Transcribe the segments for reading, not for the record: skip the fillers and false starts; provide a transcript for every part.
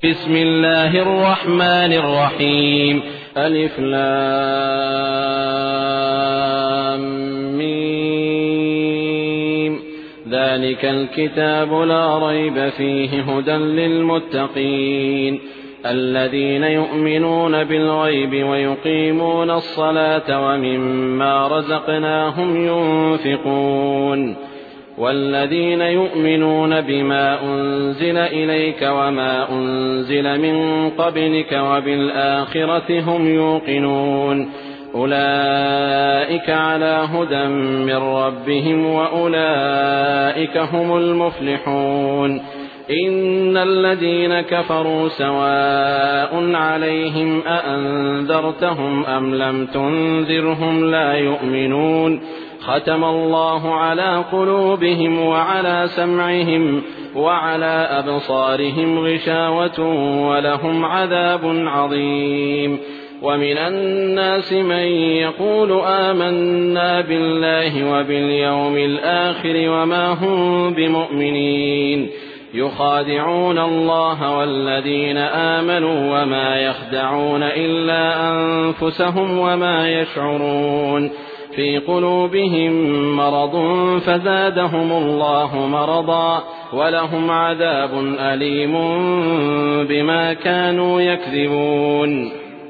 بسم الله الرحمن الرحيم. ألف لام ميم. ذلك الكتاب لا ريب فيه هدى للمتقين الذين يؤمنون بالغيب ويقيمون الصلاة ومما رزقناهم ينفقون والذين يؤمنون بما أنزل إليك وما أنزل من قبلك وبالآخرة هم يوقنون أولئك على هدى من ربهم وأولئك هم المفلحون. إن الذين كفروا سواء عليهم أأنذرتهم أم لم تنذرهم لا يؤمنون ختم الله على قلوبهم وعلى سمعهم وعلى أبصارهم غشاوة ولهم عذاب عظيم. ومن الناس من يقول آمنا بالله وباليوم الآخر وما هم بمؤمنين يخادعون الله والذين آمنوا وما يخدعون إلا أنفسهم وما يشعرون في قلوبهم مرض فزادهم الله مرضا ولهم عذاب أليم بما كانوا يكذبون.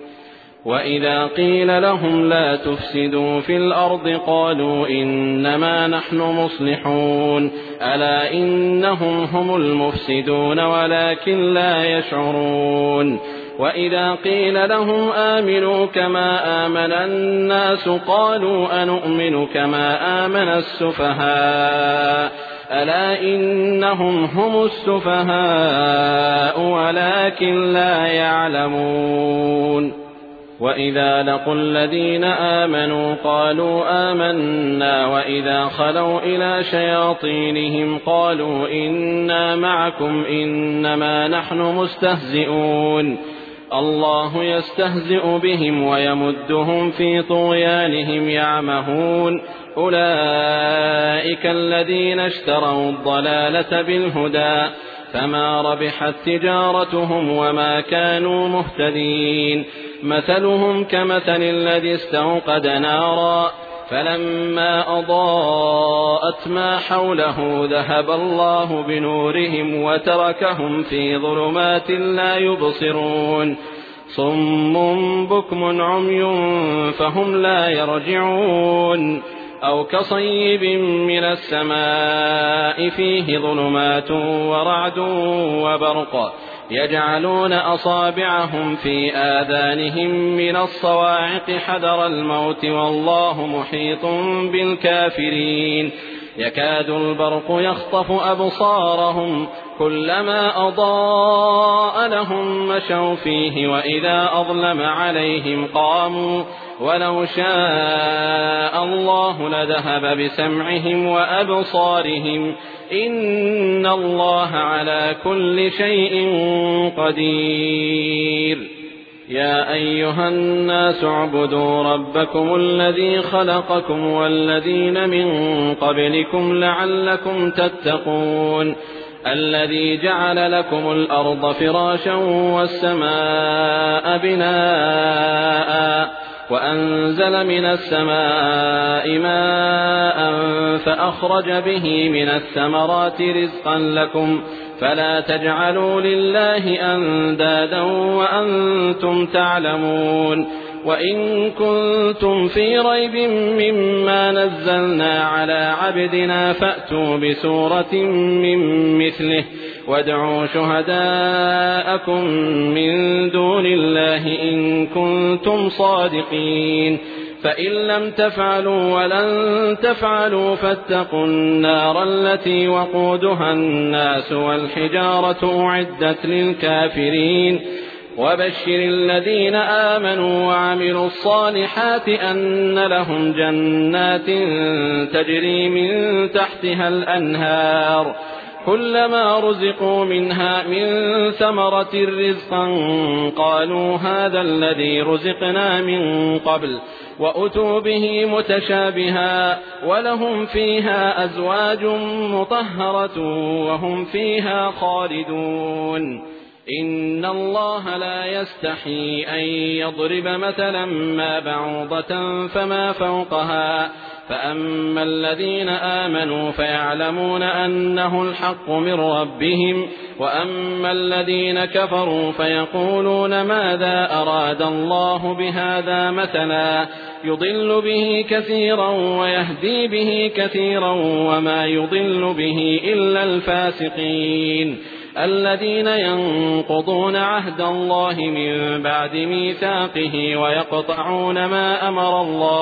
وإذا قيل لهم لا تفسدوا في الأرض قالوا إنما نحن مصلحون ألا إنهم هم المفسدون ولكن لا يشعرون. وإذا قيل لهم آمنوا كما آمن الناس قالوا أنؤمن كما آمن السفهاء ألا إنهم هم السفهاء ولكن لا يعلمون. وإذا لقوا الذين آمنوا قالوا آمنا وإذا خلوا إلى شياطينهم قالوا إنا معكم إنما نحن مستهزئون الله يستهزئ بهم ويمدهم في طغيانهم يعمهون أولئك الذين اشتروا الضلالة بالهدى فما ربحت تجارتهم وما كانوا مهتدين. مثلهم كمثل الذي استوقد نارا فلما أضاءت ما حوله ذهب الله بنورهم وتركهم في ظلمات لا يبصرون صم بكم عمي فهم لا يرجعون. أو كصيب من السماء فيه ظلمات ورعد وبرق يجعلون أصابعهم في آذانهم من الصواعق حذر الموت والله محيط بالكافرين يكاد البرق يخطف أبصارهم كلما أضاء لهم مشوا فيه وإذا أظلم عليهم قاموا ولو شاء الله لذهب بسمعهم وأبصارهم إن الله على كل شيء قدير. يا أيها الناس اعبدوا ربكم الذي خلقكم والذين من قبلكم لعلكم تتقون الذي جعل لكم الأرض فراشا والسماء بناء وأنزل من السماء ماء فأخرج به من الثمرات رزقا لكم فلا تجعلوا لله أندادا وأنتم تعلمون. وإن كنتم في ريب مما نزلنا على عبدنا فأتوا بسورة من مثله وادعوا شهداءكم من دون الله إن كنتم صادقين فإن لم تفعلوا ولن تفعلوا فاتقوا النار التي وقودها الناس والحجارة أعدت للكافرين. وبشر الذين آمنوا وعملوا الصالحات أن لهم جنات تجري من تحتها الأنهار كلما رزقوا منها من ثمرة رزقا قالوا هذا الذي رزقنا من قبل وأتوا به متشابها ولهم فيها أزواج مطهرة وهم فيها خالدون. إن الله لا يستحي أن يضرب مثلا ما بعوضة فما فوقها فأما الذين آمنوا فيعلمون أنه الحق من ربهم وأما الذين كفروا فيقولون ماذا أراد الله بهذا مثلا يضل به كثيرا ويهدي به كثيرا وما يضل به إلا الفاسقين الذين ينقضون عهد الله من بعد ميثاقه ويقطعون ما أمر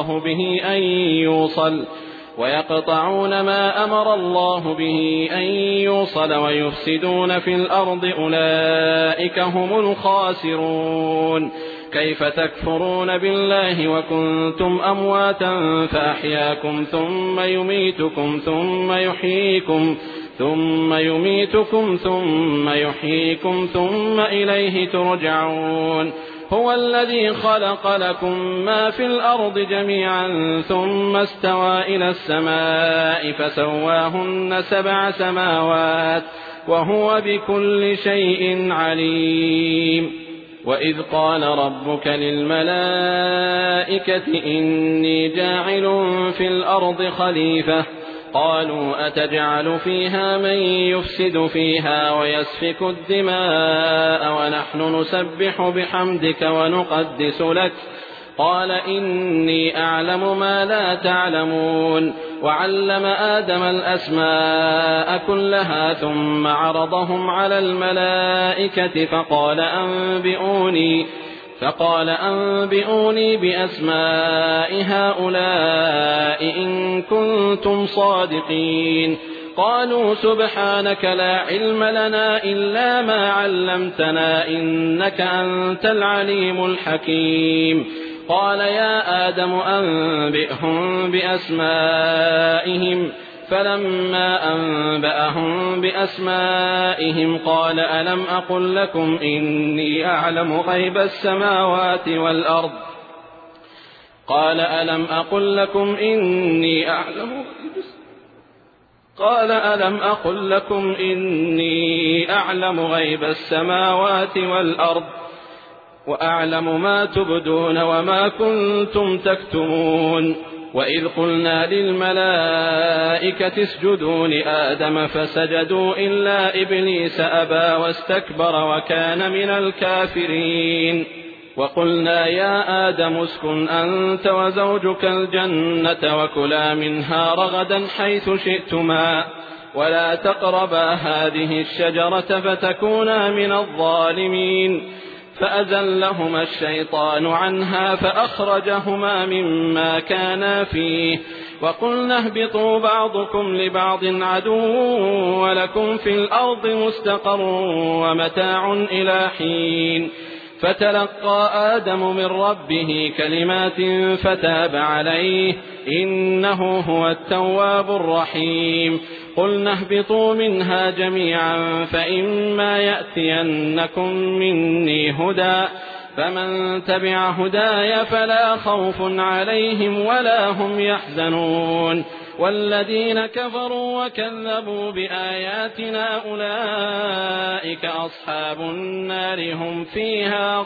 الله به أن يوصل ويفسدون في الأرض أولئك هم الخاسرون كيف تكفرون بالله وكنتم أمواتا فأحياكم ثم يميتكم ثم يحييكم ثم إليه ترجعون هو الذي خلق لكم ما في الأرض جميعا ثم استوى إلى السماء فسواهن 7 سماوات وهو بكل شيء عليم وإذ قال ربك للملائكة إني جاعل في الأرض خليفة قالوا أتجعل فيها من يفسد فيها ويسفك الدماء ونحن نسبح بحمدك ونقدس لك قال إني أعلم ما لا تعلمون وعلم آدم الأسماء كلها ثم عرضهم على الملائكة فقال أنبئوني بأسماء هؤلاء إن كنتم صادقين قالوا سبحانك لا علم لنا إلا ما علمتنا إنك أنت العليم الحكيم قال يا آدم أنبئهم بأسمائهم فلما أنبأهم بأسمائهم قال ألم أقل لكم إني أعلم غيب السماوات والأرض قال ألم أقل لكم إني أعلم غيب السماوات والأرض وأعلم ما تبدون وما كنتم تكتمون وإذ قلنا للملائكة اسجدوا لآدم فسجدوا إلا إبليس أبى واستكبر وكان من الكافرين وقلنا يا آدم اسكن أنت وزوجك الجنة وكلا منها رغدا حيث شئتما ولا تقربا هذه الشجرة فتكونا من الظالمين فأزلهما الشيطان عنها فأخرجهما مما كانا فيه وقلنا اهبطوا بعضكم لبعض عدو ولكم في الأرض مستقر ومتاع إلى حين فتلقى آدم من ربه كلمات فتاب عليه إنه هو التواب الرحيم قلنا اهبطوا منها جميعا فإما يأتينكم مني هدى فمن تبع هداي فلا خوف عليهم ولا هم يحزنون والذين كفروا وكذبوا بآياتنا أولئك أصحاب النار هم فيها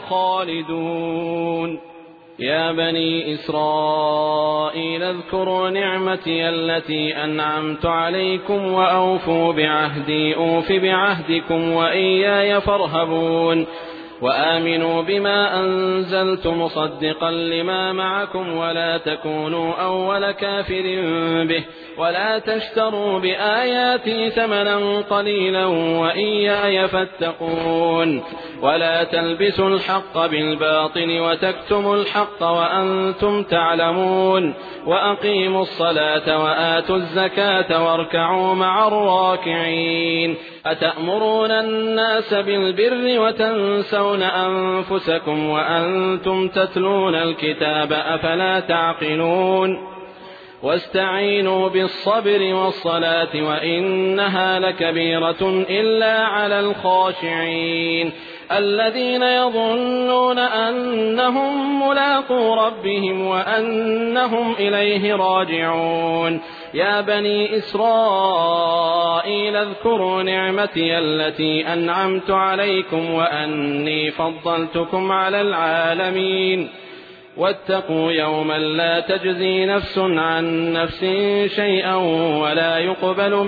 خالدون يا بني إسرائيل اذكروا نعمتي التي أنعمت عليكم وأوفوا بعهدي أوف بعهدكم وإياي فارهبون وآمنوا بما أنزلت مصدقا لما معكم ولا تكونوا أول كافر به ولا تشتروا بآياتي ثمنا قليلا وإياي فاتقون ولا تلبسوا الحق بالباطل وتكتموا الحق وأنتم تعلمون وأقيموا الصلاة وآتوا الزكاة واركعوا مع الراكعين أتأمرون الناس بالبر وتنسون أنفسكم وأنتم تتلون الكتاب أفلا تعقلون واستعينوا بالصبر والصلاة وإنها لكبيرة إلا على الخاشعين الذين يظنون أنهم ملاقو ربهم وأنهم إليه راجعون يا بني إسرائيل اذكروا نعمتي التي أنعمت عليكم وأني فضلتكم على العالمين واتقوا يوما لا تجزي نفس عن نفس شيئا ولا يقبل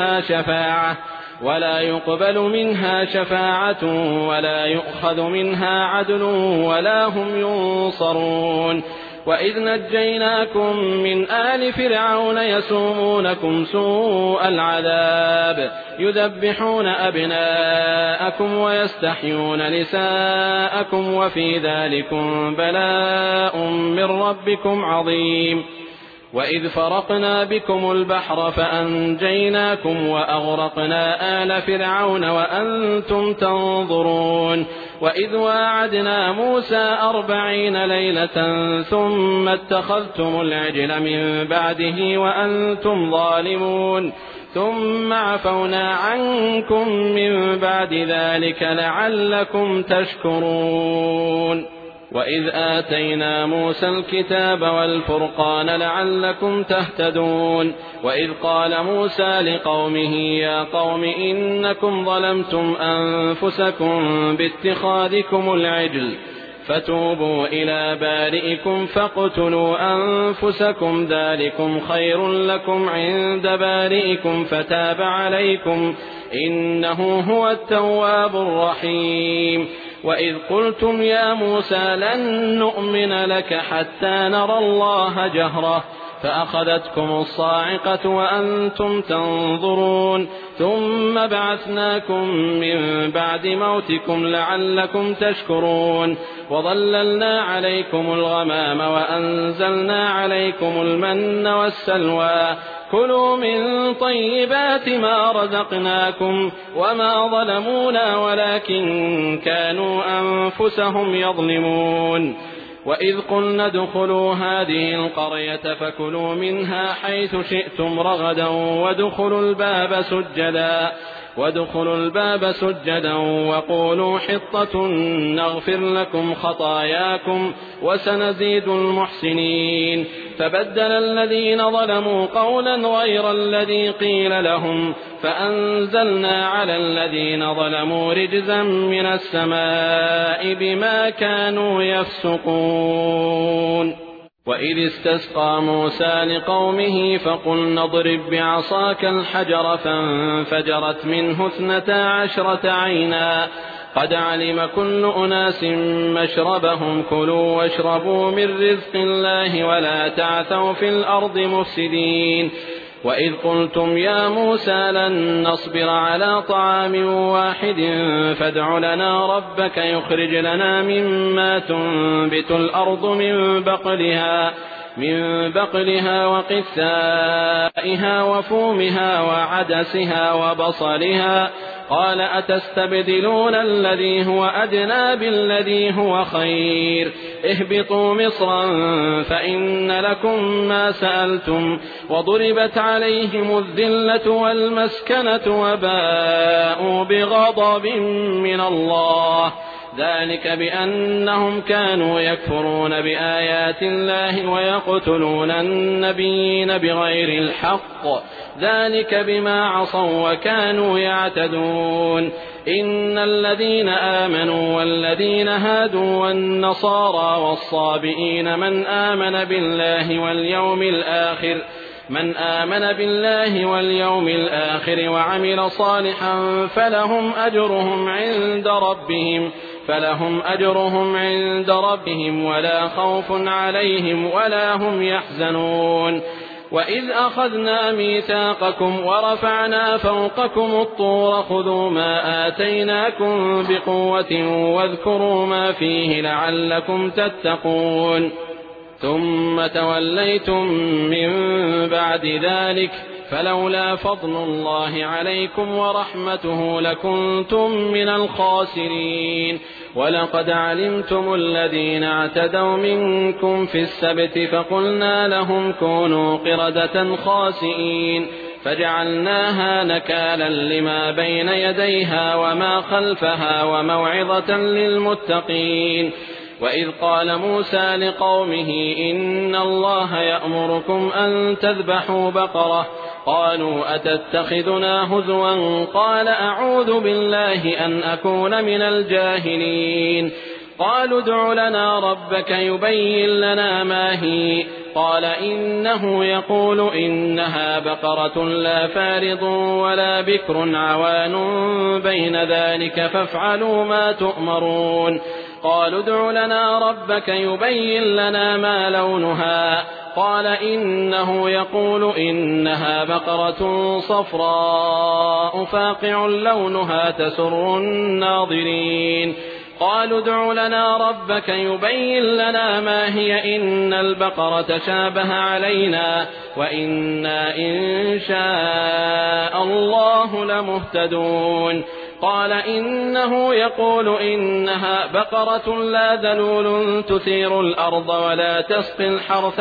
منها شفاعة ولا يؤخذ منها عدل ولا هم ينصرون وإذ نجيناكم من آل فرعون يسومونكم سوء العذاب يذبحون أبناءكم ويستحيون نساءكم وفي ذلكم بلاء من ربكم عظيم وإذ فرقنا بكم البحر فأنجيناكم وأغرقنا آل فرعون وأنتم تنظرون وإذ واعدنا موسى 40 ليلة ثم اتخذتم العجل من بعده وأنتم ظالمون ثم عفونا عنكم من بعد ذلك لعلكم تشكرون وإذ آتينا موسى الكتاب والفرقان لعلكم تهتدون وإذ قال موسى لقومه يا قوم إنكم ظلمتم أنفسكم باتخاذكم العجل فتوبوا إلى بارئكم فاقتلوا أنفسكم ذلكم خير لكم عند بارئكم فتاب عليكم إنه هو التواب الرحيم وإذ قلتم يا موسى لن نؤمن لك حتى نرى الله جهرة فأخذتكم الصاعقة وأنتم تنظرون ثم بعثناكم من بعد موتكم لعلكم تشكرون وظللنا عليكم الغمام وأنزلنا عليكم المن والسلوى كلوا من طيبات ما رزقناكم وما ظلمونا ولكن كانوا أنفسهم يظلمون وإذ قلنا ادخلوا هذه القرية فكلوا منها حيث شئتم رغدا وادخلوا الباب سجدا وقولوا حطة نغفر لكم خطاياكم وسنزيد المحسنين فبدل الذين ظلموا قولا غير الذي قيل لهم فأنزلنا على الذين ظلموا رجزا من السماء بما كانوا يفسقون وإذ استسقى موسى لقومه فقلنا اضرب بعصاك الحجر فانفجرت منه 12 عينا قد علم كل أناس مشربهم كلوا واشربوا من رزق الله ولا تعثوا في الأرض مفسدين وإذ قلتم يا موسى لن نصبر على طعام واحد فادع لنا ربك يخرج لنا مما تنبت الأرض من بقلها وقثائها وفومها وعدسها وبصلها قال أتستبدلون الذي هو أدنى بالذي هو خير اهبطوا مصرا فإن لكم ما سألتم وضربت عليهم الذلة والمسكنة وباءوا بغضب من الله ذلك بأنهم كانوا يكفرون بآيات الله ويقتلون النبيين بغير الحق ذلك بما عصوا وكانوا يعتدون إن الذين آمنوا والذين هادوا والنصارى والصابئين من آمن بالله واليوم الآخر وعمل صالحا فلهم أجرهم عند ربهم ولا خوف عليهم ولا هم يحزنون وإذ أخذنا ميثاقكم ورفعنا فوقكم الطور خذوا ما آتيناكم بقوة واذكروا ما فيه لعلكم تتقون ثم توليتم من بعد ذلك فلولا فضل الله عليكم ورحمته لكنتم من الخاسرين ولقد علمتم الذين اعتدوا منكم في السبت فقلنا لهم كونوا قردة خاسئين فجعلناها نكالا لما بين يديها وما خلفها وموعظة للمتقين. وإذ قال موسى لقومه إن الله يأمركم أن تذبحوا بقرة قالوا أتتخذنا هزوا قال أعوذ بالله أن أكون من الجاهلين. قالوا ادع لنا ربك يبين لنا ما هي قال إنه يقول إنها بقرة لا فارض ولا بكر عوان بين ذلك فافعلوا ما تؤمرون. قالوا ادع لنا ربك يبين لنا ما لونها قال إنه يقول إنها بقرة صفراء فاقع لونها تسر الناظرين. قالوا ادع لنا ربك يبين لنا ما هي إن البقرة شابه علينا وإنا إن شاء الله لمهتدون. قال إنه يقول إنها بقرة لا ذلول تثير الأرض ولا تسقي الحرث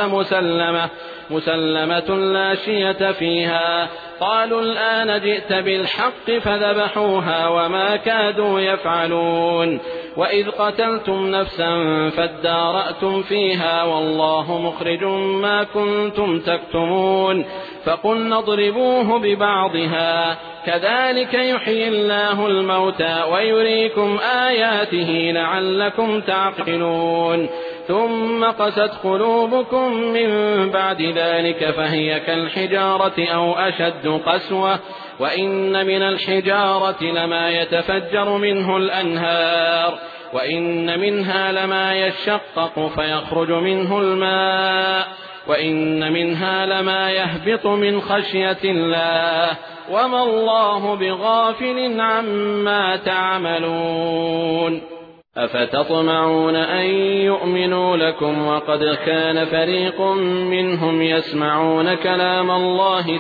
مسلمة لا شية فيها. قالوا الآن جئت بالحق فذبحوها وما كادوا يفعلون. وإذ قتلتم نفسا فادارأتم فيها والله مخرج ما كنتم تكتمون. فقلنا اضربوه ببعضها كذلك يحيي الله الموتى ويريكم آياته لعلكم تعقلون. ثم قست قلوبكم من بعد ذلك فهي كالحجارة أو أشد قسوة وإن من الحجارة لما يتفجر منه الأنهار وإن منها لما يشقق فيخرج منه الماء وإن منها لما يهبط من خشية الله وما الله بغافل عما تعملون. أفتطمعون أن يؤمنوا لكم وقد كان فريق منهم يسمعون كلام الله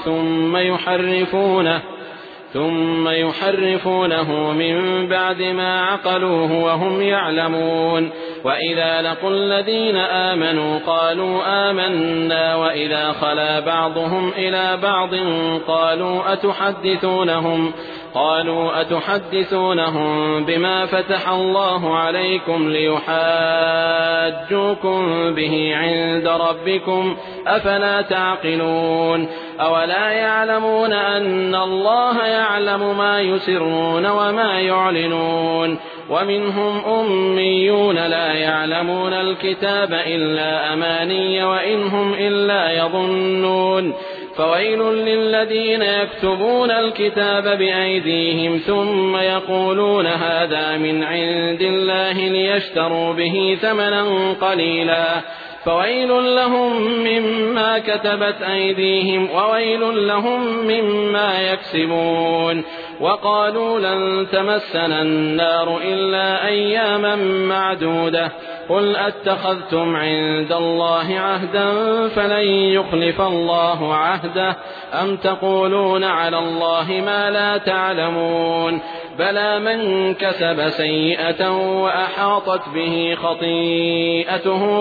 ثم يحرفونه من بعد ما عقلوه وهم يعلمون. وإذا لقوا الذين آمنوا قالوا آمنا وإذا خلا بعضهم إلى بعض قالوا أتحدثونهم بما فتح الله عليكم ليحاجوكم به عند ربكم أفلا تعقلون. أولا يعلمون أن الله يعلم ما يسرون وما يعلنون. ومنهم أميون لا يعلمون الكتاب إلا أماني وإنهم إلا يظنون. فويل للذين يكتبون الكتاب بأيديهم ثم يقولون هذا من عند الله ليشتروا به ثمنا قليلا فويل لهم مما كتبت أيديهم وويل لهم مما يكسبون. وقالوا لن تمسنا النار إلا أياما معدودة قل أتخذتم عند الله عهدا فلن يخلف الله عهده أم تقولون على الله ما لا تعلمون. بلى من كسب سيئة وأحاطت به خطيئته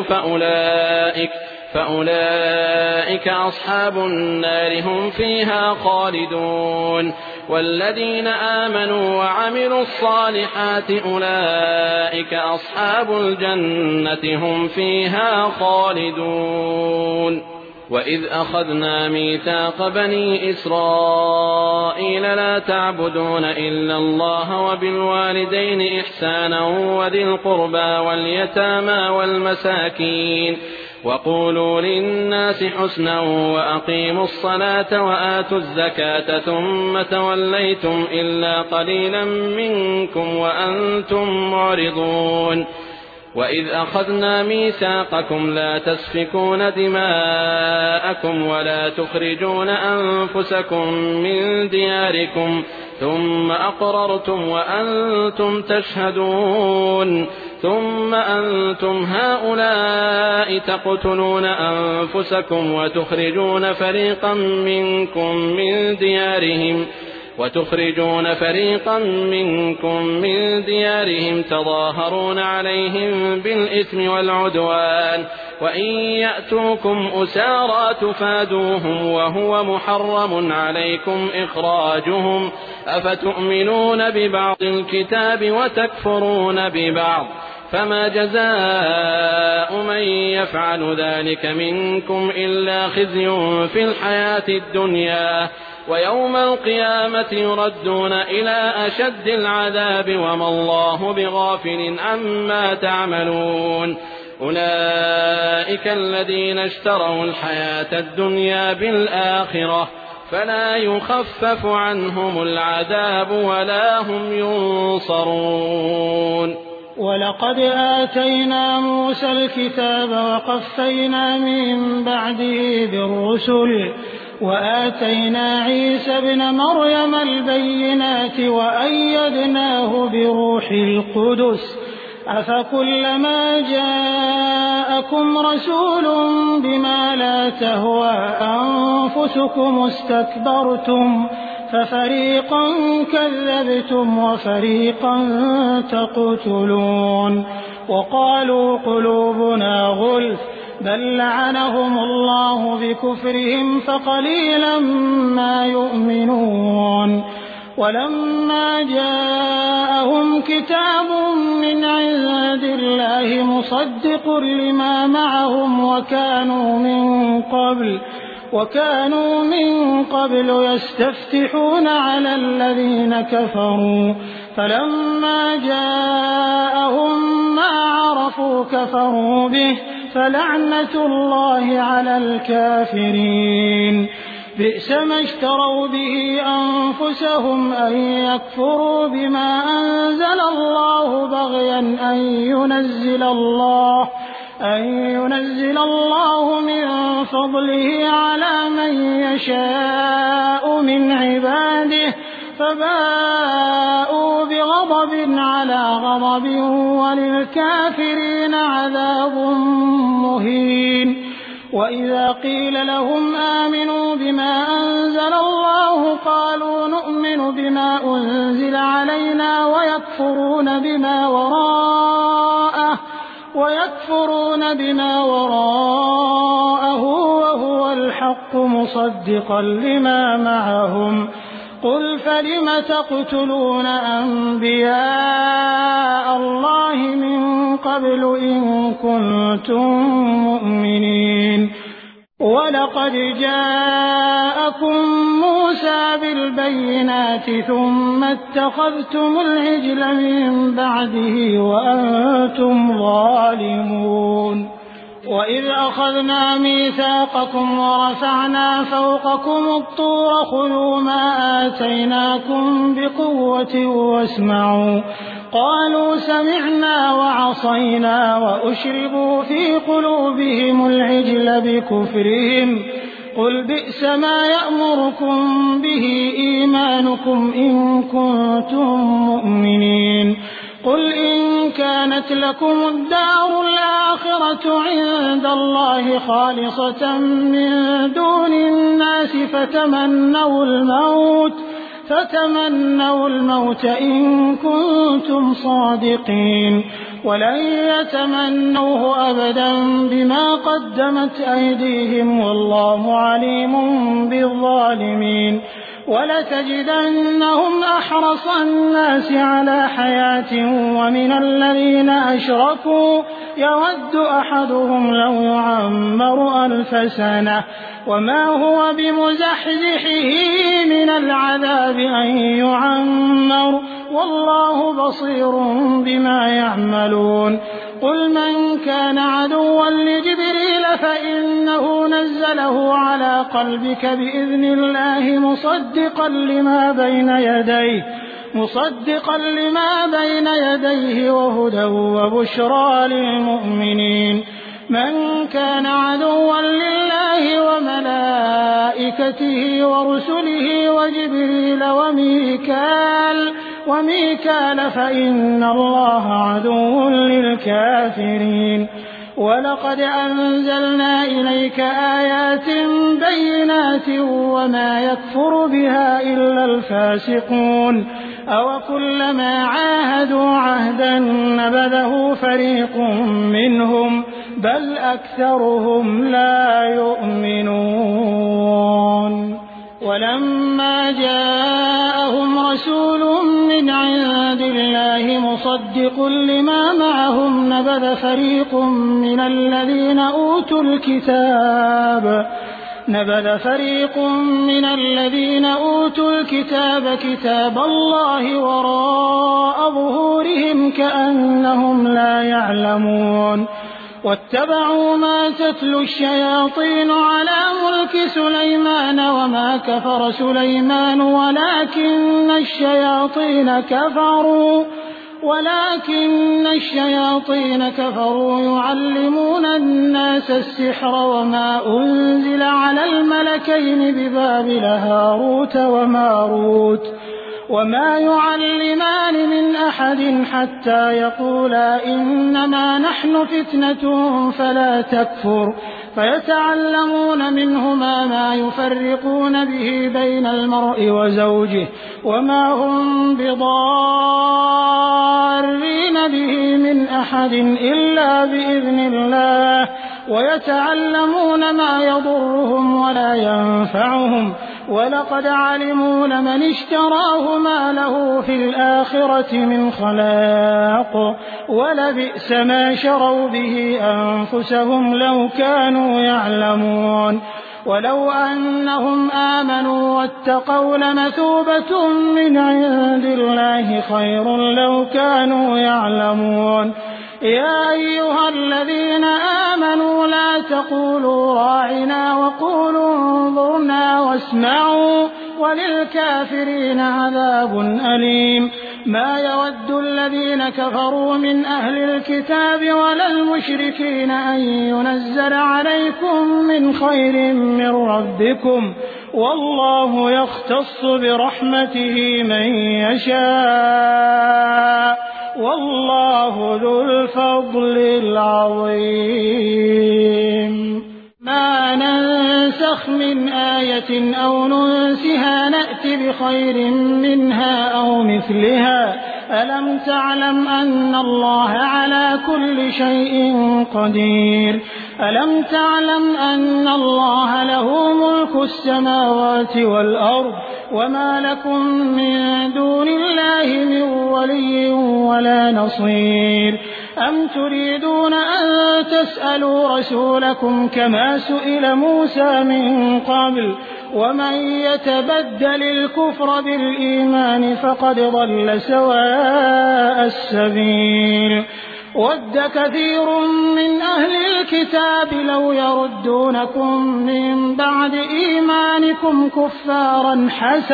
فأولئك أصحاب النار هم فيها خالدون. والذين آمنوا وعملوا الصالحات أولئك أصحاب الجنة هم فيها خالدون. وإذ أخذنا ميثاق بني إسرائيل لا تعبدون إلا الله وبالوالدين إحسانا وذي القربى واليتامى والمساكين وقولوا للناس حسنا وأقيموا الصلاة وآتوا الزكاة ثم توليتم إلا قليلا منكم وأنتم معرضون. وإذ أخذنا ميثاقكم لا تسفكون دماءكم ولا تخرجون أنفسكم من دياركم ثم أقررتم وأنتم تشهدون ثم أنتم هؤلاء تقتلون أنفسكم وتخرجون فريقا منكم من ديارهم وتخرجون فريقا منكم من ديارهم تظاهرون عليهم بالإثم والعدوان وإن يأتوكم أسارى تفادوهم وهو محرم عليكم إخراجهم أفتؤمنون ببعض الكتاب وتكفرون ببعض فما جزاء من يفعل ذلك منكم إلا خزي في الحياة الدنيا ويوم القيامة يردون إلى أشد العذاب وما الله بغافل عما تعملون أولئك الذين اشتروا الحياة الدنيا بالآخرة فلا يخفف عنهم العذاب ولا هم ينصرون. ولقد آتينا موسى الكتاب وقفينا من بعده بالرسل وآتينا عيسى ابن مريم البينات وأيدناه بروح القدس أفكلما جاءكم رسول بما لا تهوى أنفسكم استكبرتم ففريقا كذبتم وفريقا تقتلون وقالوا قلوبنا غلف بل لعنهم الله بكفرهم فقليلا ما يؤمنون ولما جاءهم كتاب من عند الله مصدق لما معهم وكانوا من قبل يستفتحون على الذين كفروا فلما جاءهم ما عرفوا كفروا به فلعنة الله على الكافرين بئس ما اشتروا به أنفسهم أن يكفروا بما أنزل الله بغيا أن ينزل الله من فضله على من يشاء من عباده فباءوا بغضب على غضب وللكافرين عذاب مهين. وإذا قيل لهم آمنوا بما أنزل الله قالوا نؤمن بما أنزل علينا ويكفرون بما وراءه وهو الحق مصدقا لما معهم قل فلم تقتلون أنبياء الله من قبل إن كنتم مؤمنين ولقد جاءكم موسى بالبينات ثم اتخذتم العجل من بعده وأنتم ظالمون وإذ أخذنا ميثاقكم ورفعنا فوقكم الطور خذوا ما آتيناكم بقوة واسمعوا قالوا سمعنا وعصينا وأشربوا في قلوبهم العجل بكفرهم قل بئس ما يأمركم به إيمانكم إن كنتم مؤمنين قل إن كانت لكم الدار الآخرة عند الله خالصة من دون الناس فتمنوا الموت إن كنتم صادقين ولن يتمنوه أبدا بما قدمت أيديهم والله عليم بالظالمين ولتجدنهم أحرص الناس على حياة ومن الذين أشركوا يود أحدهم لو يعمر 1000 سنة وما هو بمزحزحه من العذاب أن يعمر والله بصير بما يعملون قل من كان عدوا لجبريل فإنه نزله على قلبك بإذن الله مصدقا لما بين يديه وهدى وبشرى للمؤمنين من كان عدوا لله وملائكته ورسله وجبريل وميكال فإن الله عدو للكافرين ولقد أنزلنا إليك آيات بينات وما يكفر بها إلا الفاسقون أوكلما عاهدوا عهدا نبذه فريق منهم بل أكثرهم لا يؤمنون ولما جاءهم رسول من عند الله مصدق لما معهم نبذ فريق من الذين أوتوا الكتاب كتاب الله وراء ظهورهم كأنهم لا يعلمون واتبعوا ما تتلو الشياطين على ملك سليمان وما كفر سليمان ولكن الشياطين كفروا يعلمون الناس السحر وما أنزل على الملكين ببابل هاروت وماروت وما يعلمان من أحد حتى يقولا إنما نحن فتنة فلا تكفر فيتعلمون منهما ما يفرقون به بين المرء وزوجه وما هم بضارين به من أحد إلا بإذن الله ويتعلمون ما يضرهم ولا ينفعهم ولقد علموا لمن اشتراه ما له في الآخرة من خلاق ولبئس ما شروا به أنفسهم لو كانوا يعلمون ولو أنهم آمنوا واتقوا لمثوبة من عند الله خير لو كانوا يعلمون يا أيها الذين آمنوا لا تقولوا راعنا وقولوا انظرنا واسمعوا وللكافرين عذاب أليم ما يود الذين كفروا من أهل الكتاب ولا المشركين أن ينزل عليكم من خير من ربكم والله يختص برحمته من يشاء والله ذو الفضل العظيم ما ننسخ من آية أو ننسها نأت بخير منها أو مثلها ألم تعلم أن الله على كل شيء قدير ألم تعلم أن الله له ملك السماوات والأرض وما لكم من دون الله من ولي ولا نصير أم تريدون أن تسألوا رسولكم كما سئل موسى من قبل ومن يتبدل الكفر بالإيمان فقد ضل سواء السبيل ود كثير من أهل الكتاب لو يردونكم من بعد إيمانكم كفارا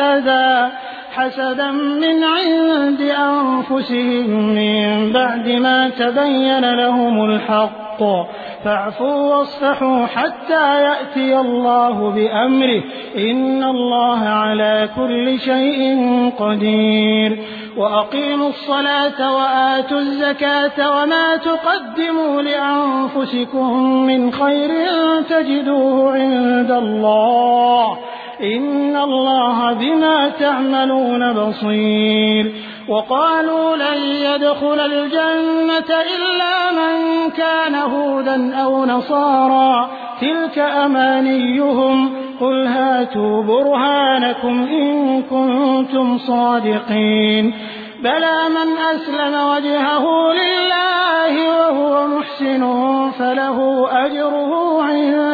حسدا من عند أنفسهم من بعد ما تبين لهم الحق فاعفوا واصفحوا حتى يأتي الله بأمره إن الله على كل شيء قدير وأقيموا الصلاة وآتوا الزكاة وما تقدموا لأنفسكم من خير تجدوه عند الله إن الله بما تعملون بصير وقالوا لن يدخل الجنة إلا من كان هودا أو نصارى تلك أمانيهم قل هاتوا برهانكم إن كنتم صادقين بلى من أسلم وجهه لله وهو محسن فله أجره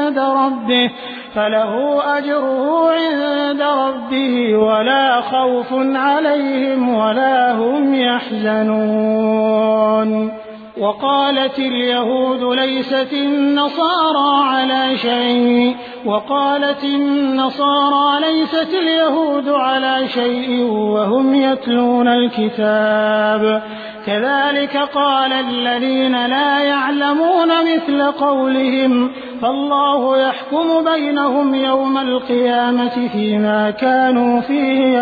عند ربه ولا خوف عليهم ولا هم يحزنون وقالت اليهود ليست النصارى على شيء وهم يتلون الكتاب كذلك قال الذين لا يعلمون مثل قولهم فالله يحكم بينهم يوم القيامة فيما كانوا فيه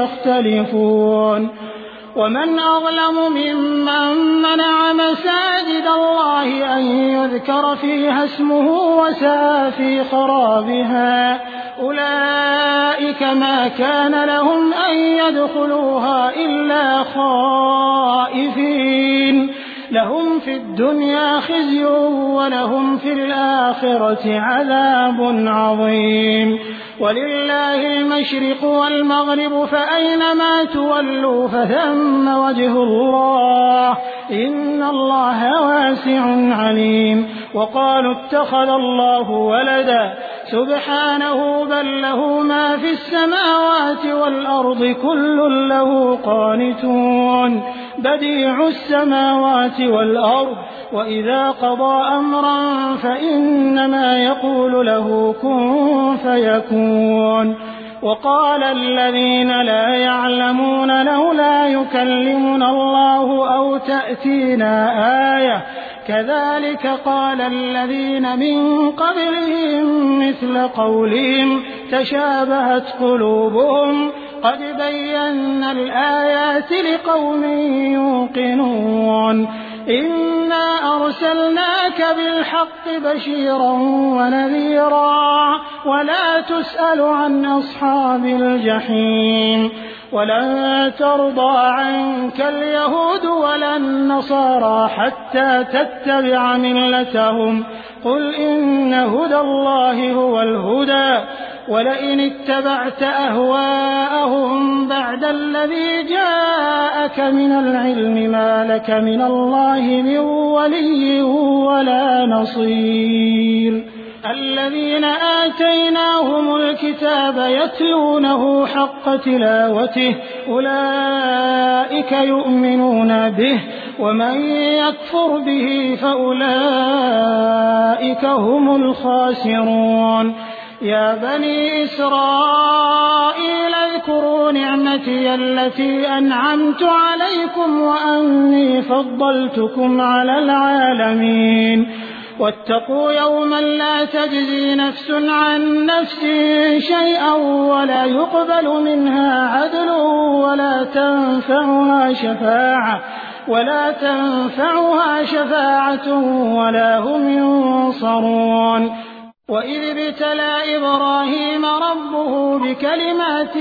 يختلفون ومن أظلم ممن منع مساجد الله الله أن يذكر فيها اسمه وسعى في خرابها أولئك ما كان لهم أن يدخلوها إلا خائفين لهم في الدنيا خزي ولهم في الآخرة عذاب عظيم ولله المشرق والمغرب فأينما تولوا فثم وجه الله إن الله واسع عليم وقالوا اتخذ الله ولدا سبحانه بل له ما في السماوات والأرض كل له قانتون بديع السماوات والأرض وإذا قضى أمرا فإنما يقول له كن فيكون وقال الذين لا يعلمون لولا يكلمنا الله أو تأتينا آية كذلك قال الذين من قبلهم مثل قولهم تشابهت قلوبهم قد بينا الآيات لقوم يوقنون إنا أرسلناك بالحق بشيرا ونذيرا ولا تسأل عن أصحاب الجحيم ولن ترضى عنك اليهود ولا النصارى حتى تتبع ملتهم قل إن هدى الله هو الهدى ولئن اتبعت أهواءهم بعد الذي جاءك من العلم ما لك من الله من ولي ولا نصير الذين آتيناهم الكتاب يتلونه حق تلاوته أولئك يؤمنون به ومن يكفر به فأولئك هم الخاسرون يا بني إسرائيل اذكروا نعمتي التي أنعمت عليكم وأني فضلتكم على العالمين واتقوا يوما لا تجزي نفس عن نفس شيئا ولا يقبل منها عدل ولا تنفعها شفاعة ولا هم ينصرون وإذ ابتلى إبراهيم ربه بكلمات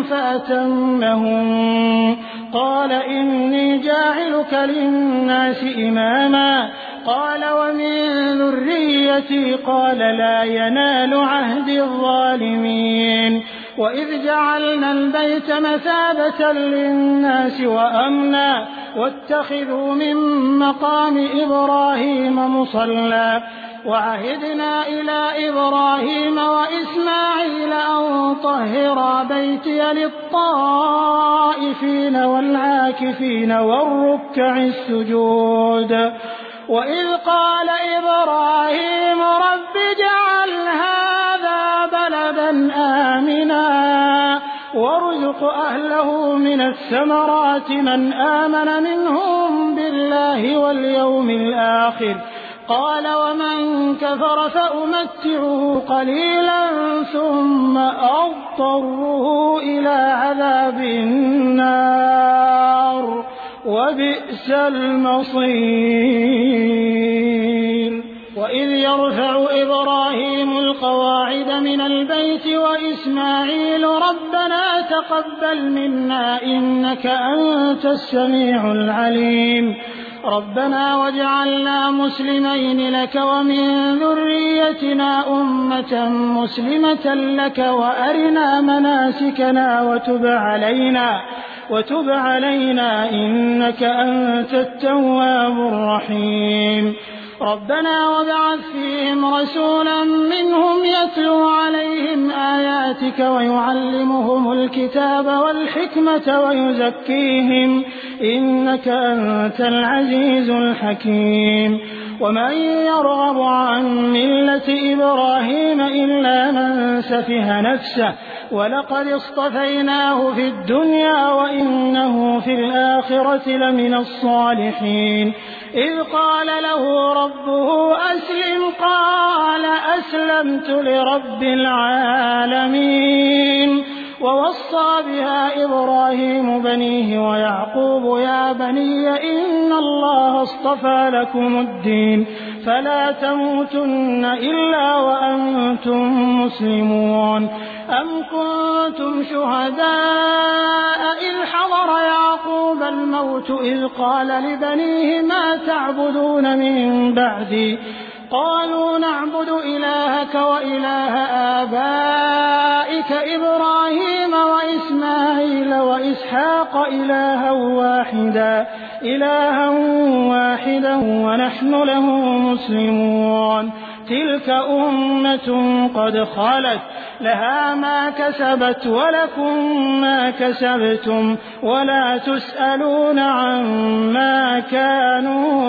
فأتمهن قال إني جاعلك للناس إماما قال ومن ذريتي قال لا ينال عهد الظالمين وإذ جعلنا البيت مثابة للناس وأمنا واتخذوا من مقام إبراهيم مصلى وعهدنا إلى إبراهيم وإسماعيل أن طهرا بيتي للطائفين والعاكفين والركع السجود وإذ قال إبراهيم رب اجعل هذا بلدا آمنا وارزق أهله من الثمرات من آمن منهم بالله واليوم الآخر قال ومن كفر فأمتعه قليلا ثم أضطره إلى عذاب النار وبئس المصير وإذ يرفع إبراهيم القواعد من البيت وإسماعيل ربنا تقبل منا إنك أنت السميع العليم ربنا واجعلنا مسلمين لك ومن ذريتنا أمة مسلمة لك وأرنا مناسكنا وتب علينا إنك أنت التواب الرحيم ربنا وابعث فيهم رسولا منهم يتلو عليهم آياتك ويعلمهم الكتاب والحكمة ويزكيهم إنك أنت العزيز الحكيم ومن يرغب عن ملة إبراهيم إلا من سفه نفسه ولقد اصطفيناه في الدنيا وإنه في الآخرة لمن الصالحين إذ قال له ربه أسلم قال أسلمت لرب العالمين ووصى بها إبراهيم بنيه ويعقوب يا بني إن الله اصطفى لكم الدين فلا تموتن إلا وأنتم مسلمون. أم كنتم شهداء إذ حضر يعقوب الموت إذ قال لبنيه ما تعبدون من بعدي قالوا نعبد إلهك وإله آبائك إبراهيم وإسماعيل وإسحاق إلها واحدا ونحن له مسلمون. تلك أمة قد خلت لها ما كسبت ولكم ما كسبتم ولا تسألون عما كانوا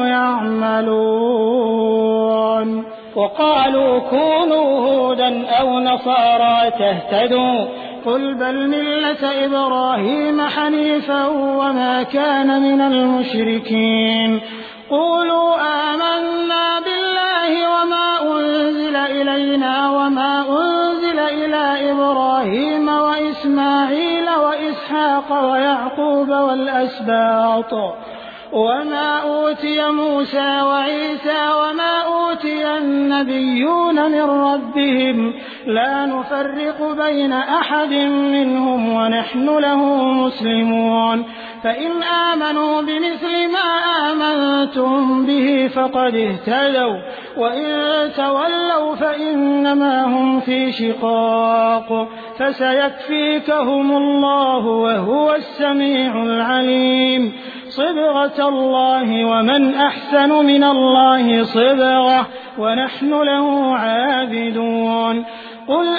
يعملون. وقالوا كونوا هودا أو نصارى تهتدوا قل بل ملة إبراهيم حنيفا وما كان من المشركين. قولوا آمنا بالله وما أنزل إلينا وما أنزل إلى إبراهيم وإسماعيل وإسحاق ويعقوب والأسباط وما أوتي موسى وعيسى وما أوتي النبيون من ربهم لا نفرق بين أحد منهم ونحن له مسلمون. فإن آمنوا بمثل ما آمنتم به فقد اهتدوا وإن تولوا فإنما هم في شقاق فسيكفيكهم الله وهو السميع العليم. صبغة الله ومن أحسن من الله صبغة ونحن له عابدون. قل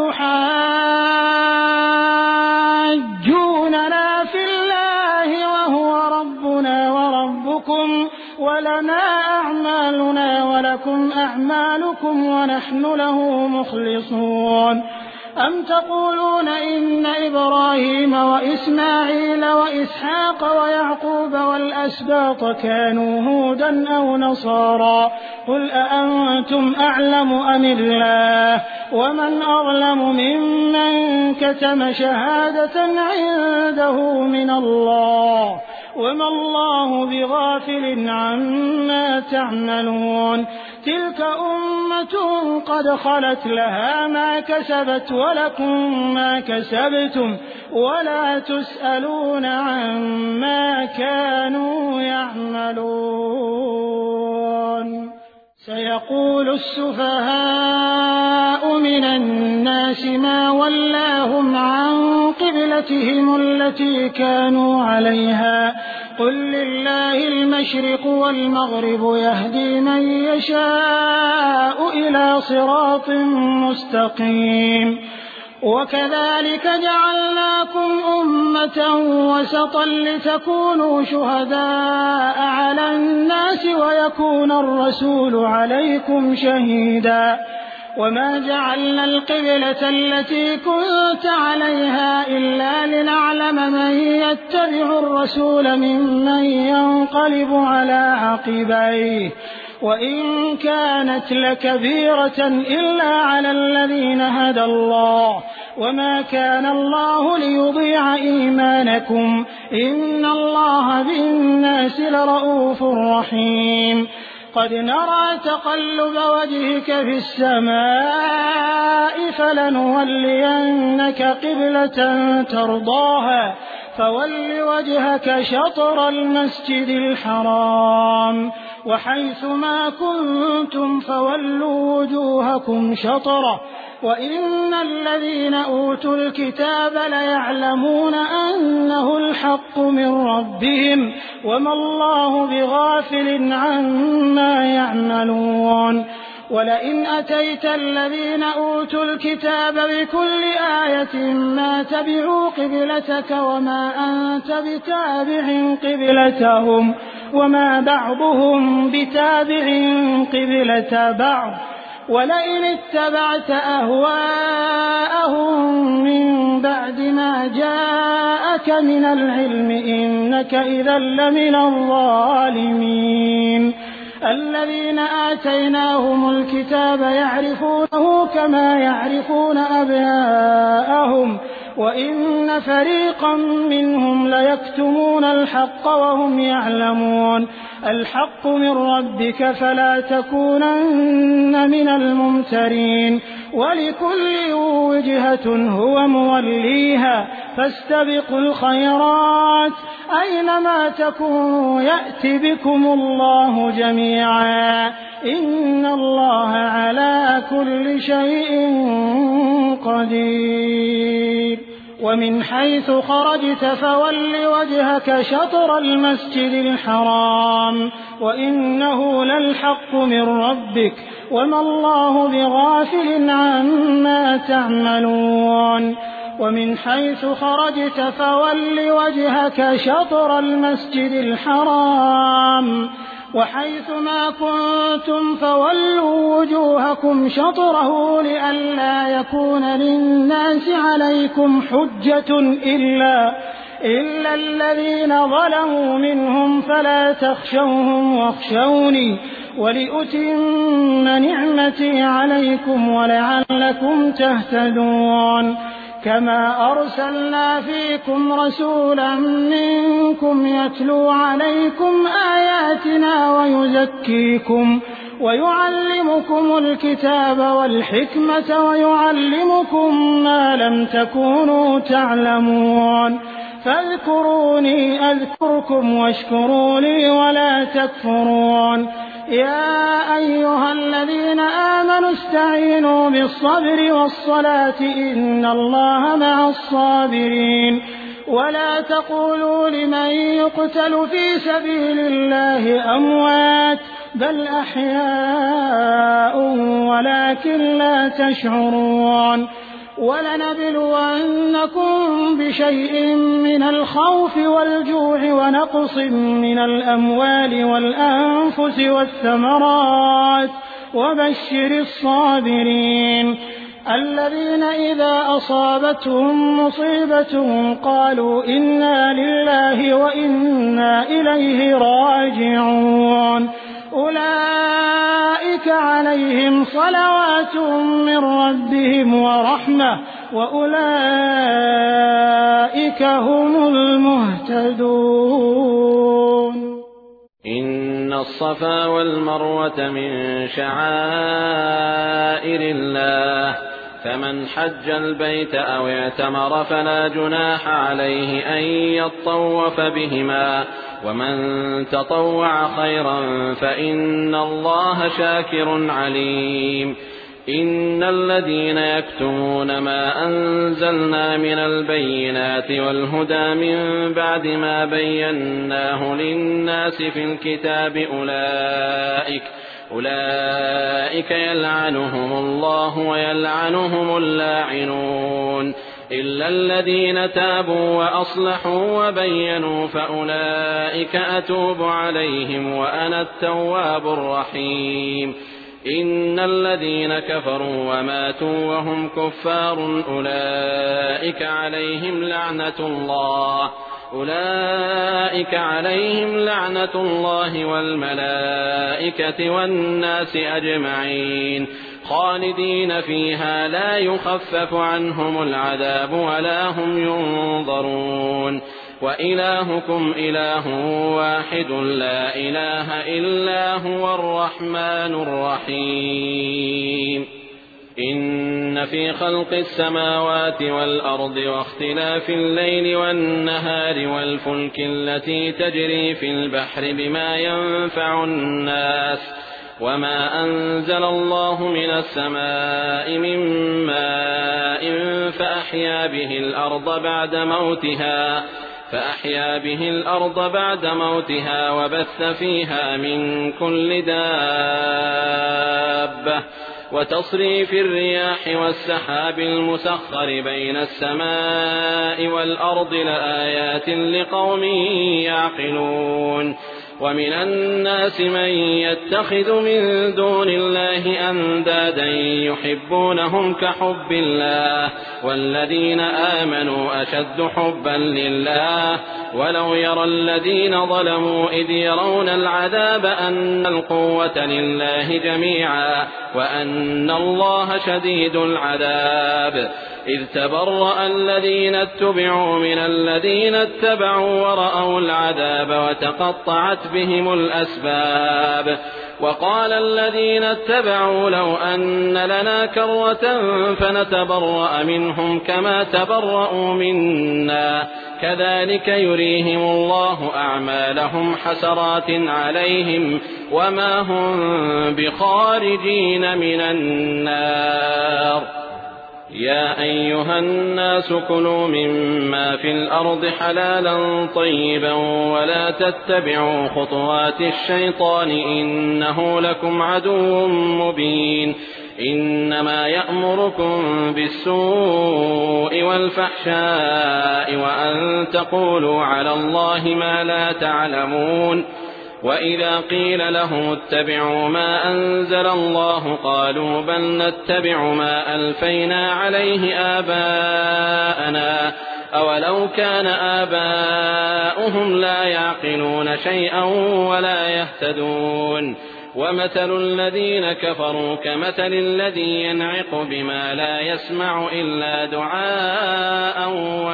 أتحاجوننا في الله وهو ربنا وربكم ولنا أعمالنا ولكم أعمالكم ونحن له مخلصون. أم تقولون إن إبراهيم وإسماعيل وإسحاق ويعقوب والأسباط كانوا هودا أو نصارى قل أأنتم أعلم أم الله ومن أظلم ممن كتم شهادة عنده من الله وما الله بغافل عما تعملون. تلك أمة قد خلت لها ما كسبت ولكم ما كسبتم ولا تسألون عما كانوا يعملون. سيقول السفهاء من الناس ما ولاهم عن قبلتهم التي كانوا عليها قل لله المشرق والمغرب يهدي من يشاء إلى صراط مستقيم. وكذلك جعلناكم أمة وسطا لتكونوا شهداء على الناس ويكون الرسول عليكم شهيدا. وما جعلنا القبلة التي كنت عليها إلا لنعلم من يتبع الرسول ممن ينقلب على عقبيه وإن كانت لكبيرة إلا على الذين هدى الله وما كان الله ليضيع إيمانكم إن الله بالناس لرؤوف رحيم. قد نرى تقلب وجهك في السماء فلنولينك قبلة ترضاها فول وجهك شطر المسجد الحرام وحيث ما كنتم فولوا وجوهكم شطره وإن الذين أوتوا الكتاب ليعلمون أنه الحق من ربهم وما الله بغافل عما يعملون. ولئن أتيت الذين أوتوا الكتاب بكل آية ما تبعوا قبلتك وما أنت بتابع قبلتهم وما بعضهم بتابع قبلة بعض ولئن اتبعت أهواءهم من بعد ما جاءك من العلم إنك إذا لمن الظالمين. الذين آتيناهم الكتاب يعرفونه كما يعرفون أبناءهم وإن فريقا منهم ليكتمون الحق وهم يعلمون الحق من ربك فلا تكونن من الممترين ولكل وجهة هو موليها فاستبقوا الخيرات أينما تكونوا يأت بكم الله جميعا إن الله على كل شيء قدير ومن حيث خرجت فول وجهك شطر المسجد الحرام وإنه للحق من ربك وما الله بغافل عما تعملون ومن حيث خرجت فول وجهك شطر المسجد الحرام وحيث ما كنتم فولوا وجوهكم شطره لئلا يكون للناس عليكم حجة إلا الذين ظلموا منهم فلا تخشوهم واخشوني ولأتم نعمتي عليكم ولعلكم تهتدون كما أرسلنا فيكم رسولا منكم يتلو عليكم آياتنا ويزكيكم ويعلمكم الكتاب والحكمة ويعلمكم ما لم تكونوا تعلمون فاذكروني أذكركم واشكروا لي ولا تكفرون يا أيها الذين آمنوا استعينوا بالصبر والصلاة إن الله مع الصابرين ولا تقولوا لمن يقتل في سبيل الله أموات بل أحياء ولكن لا تشعرون ولنبلونكم بشيء من الخوف والجوع ونقص من الأموال والأنفس والثمرات وبشر الصابرين الذين إذا أصابتهم مصيبة قالوا إنا لله وإنا إليه راجعون أولئك عليهم صلوات من ربهم ورحمة وأولئك هم المهتدون إن الصفا والمروة من شعائر الله فمن حج البيت أو اعتمر فلا جناح عليه أن يطوف بهما ومن تطوع خيرا فإن الله شاكر عليم إن الذين يكتمون ما أنزلنا من البينات والهدى من بعد ما بيناه للناس في الكتاب أولئك يلعنهم الله ويلعنهم اللاعنون إلا الذين تابوا وأصلحوا وبينوا فأولئك أتوب عليهم وأنا التواب الرحيم إن الذين كفروا وماتوا وهم كفار أولئك عليهم لعنة الله والملائكة والناس أجمعين خالدين فيها لا يخفف عنهم العذاب ولا هم ينظرون وإلهكم إله واحد لا إله إلا هو الرحمن الرحيم إن في خلق السماوات والأرض واختلاف الليل والنهار والفلك التي تجري في البحر بما ينفع الناس وما أنزل الله من السماء من ماء فأحيا به الأرض بعد موتها وبث فيها من كل دابة وتصريف الرياح والسحاب المسخر بين السماء والأرض لآيات لقوم يعقلون ومن الناس من يتخذ من دون الله أندادا يحبونهم كحب الله والذين آمنوا أشد حبا لله ولو يرى الذين ظلموا إذ يرون العذاب أن القوة لله جميعا وأن الله شديد العذاب إذ تبرأ الذين اتبعوا من الذين اتبعوا ورأوا العذاب وتقطعت بهم الأسباب وقال الذين اتبعوا لو أن لنا كرة فنتبرأ منهم كما تبرأوا منا كذلك يريهم الله أعمالهم حسرات عليهم وما هم بخارجين من النار يا أيها الناس كلوا مما في الأرض حلالا طيبا ولا تتبعوا خطوات الشيطان إنه لكم عدو مبين إنما يأمركم بالسوء والفحشاء وأن تقولوا على الله ما لا تعلمون وإذا قيل له اتبعوا ما أنزل الله قالوا بل نتبع ما ألفينا عليه آباءنا أولو كان آباؤهم لا يعقلون شيئا ولا يهتدون ومثل الذين كفروا كمثل الذي ينعق بما لا يسمع إلا دعاء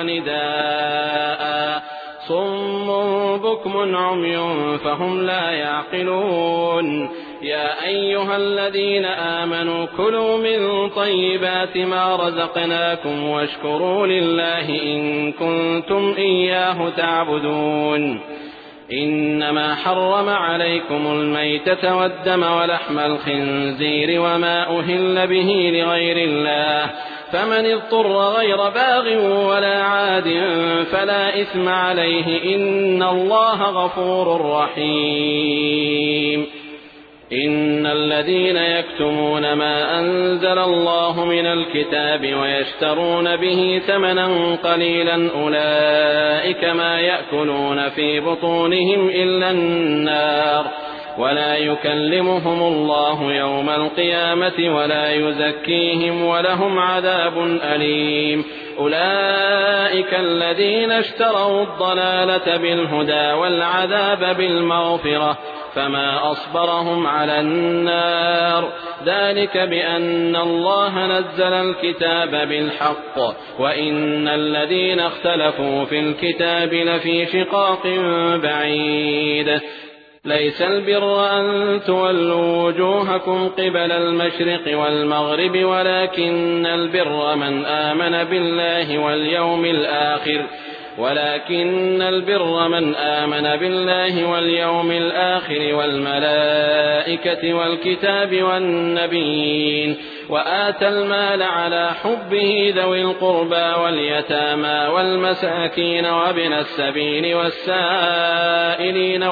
ونداء صم بكم عمي فهم لا يعقلون يا أيها الذين آمنوا كلوا من طيبات ما رزقناكم واشكروا لله إن كنتم إياه تعبدون إنما حرم عليكم الميتة والدم ولحم الخنزير وما أهل به لغير الله فمن اضطر غير باغ ولا عاد فلا إثم عليه إن الله غفور رحيم إن الذين يكتمون ما أنزل الله من الكتاب ويشترون به ثمنا قليلا أولئك ما يأكلون في بطونهم إلا النار ولا يكلمهم الله يوم القيامة ولا يزكيهم ولهم عذاب أليم أولئك الذين اشتروا الضلالة بالهدى والعذاب بالمغفرة فما أصبرهم على النار ذلك بأن الله نزل الكتاب بالحق وإن الذين اختلفوا في الكتاب لفي شقاق بعيد ليس البر أن تولوا وجوهكم قبل المشرق والمغرب ولكن البر من آمن بالله واليوم الآخر والملائكة والكتاب والنبيين وآتى المال على حبه ذوي القربى واليتامى والمساكين وابن السبيل والسائلين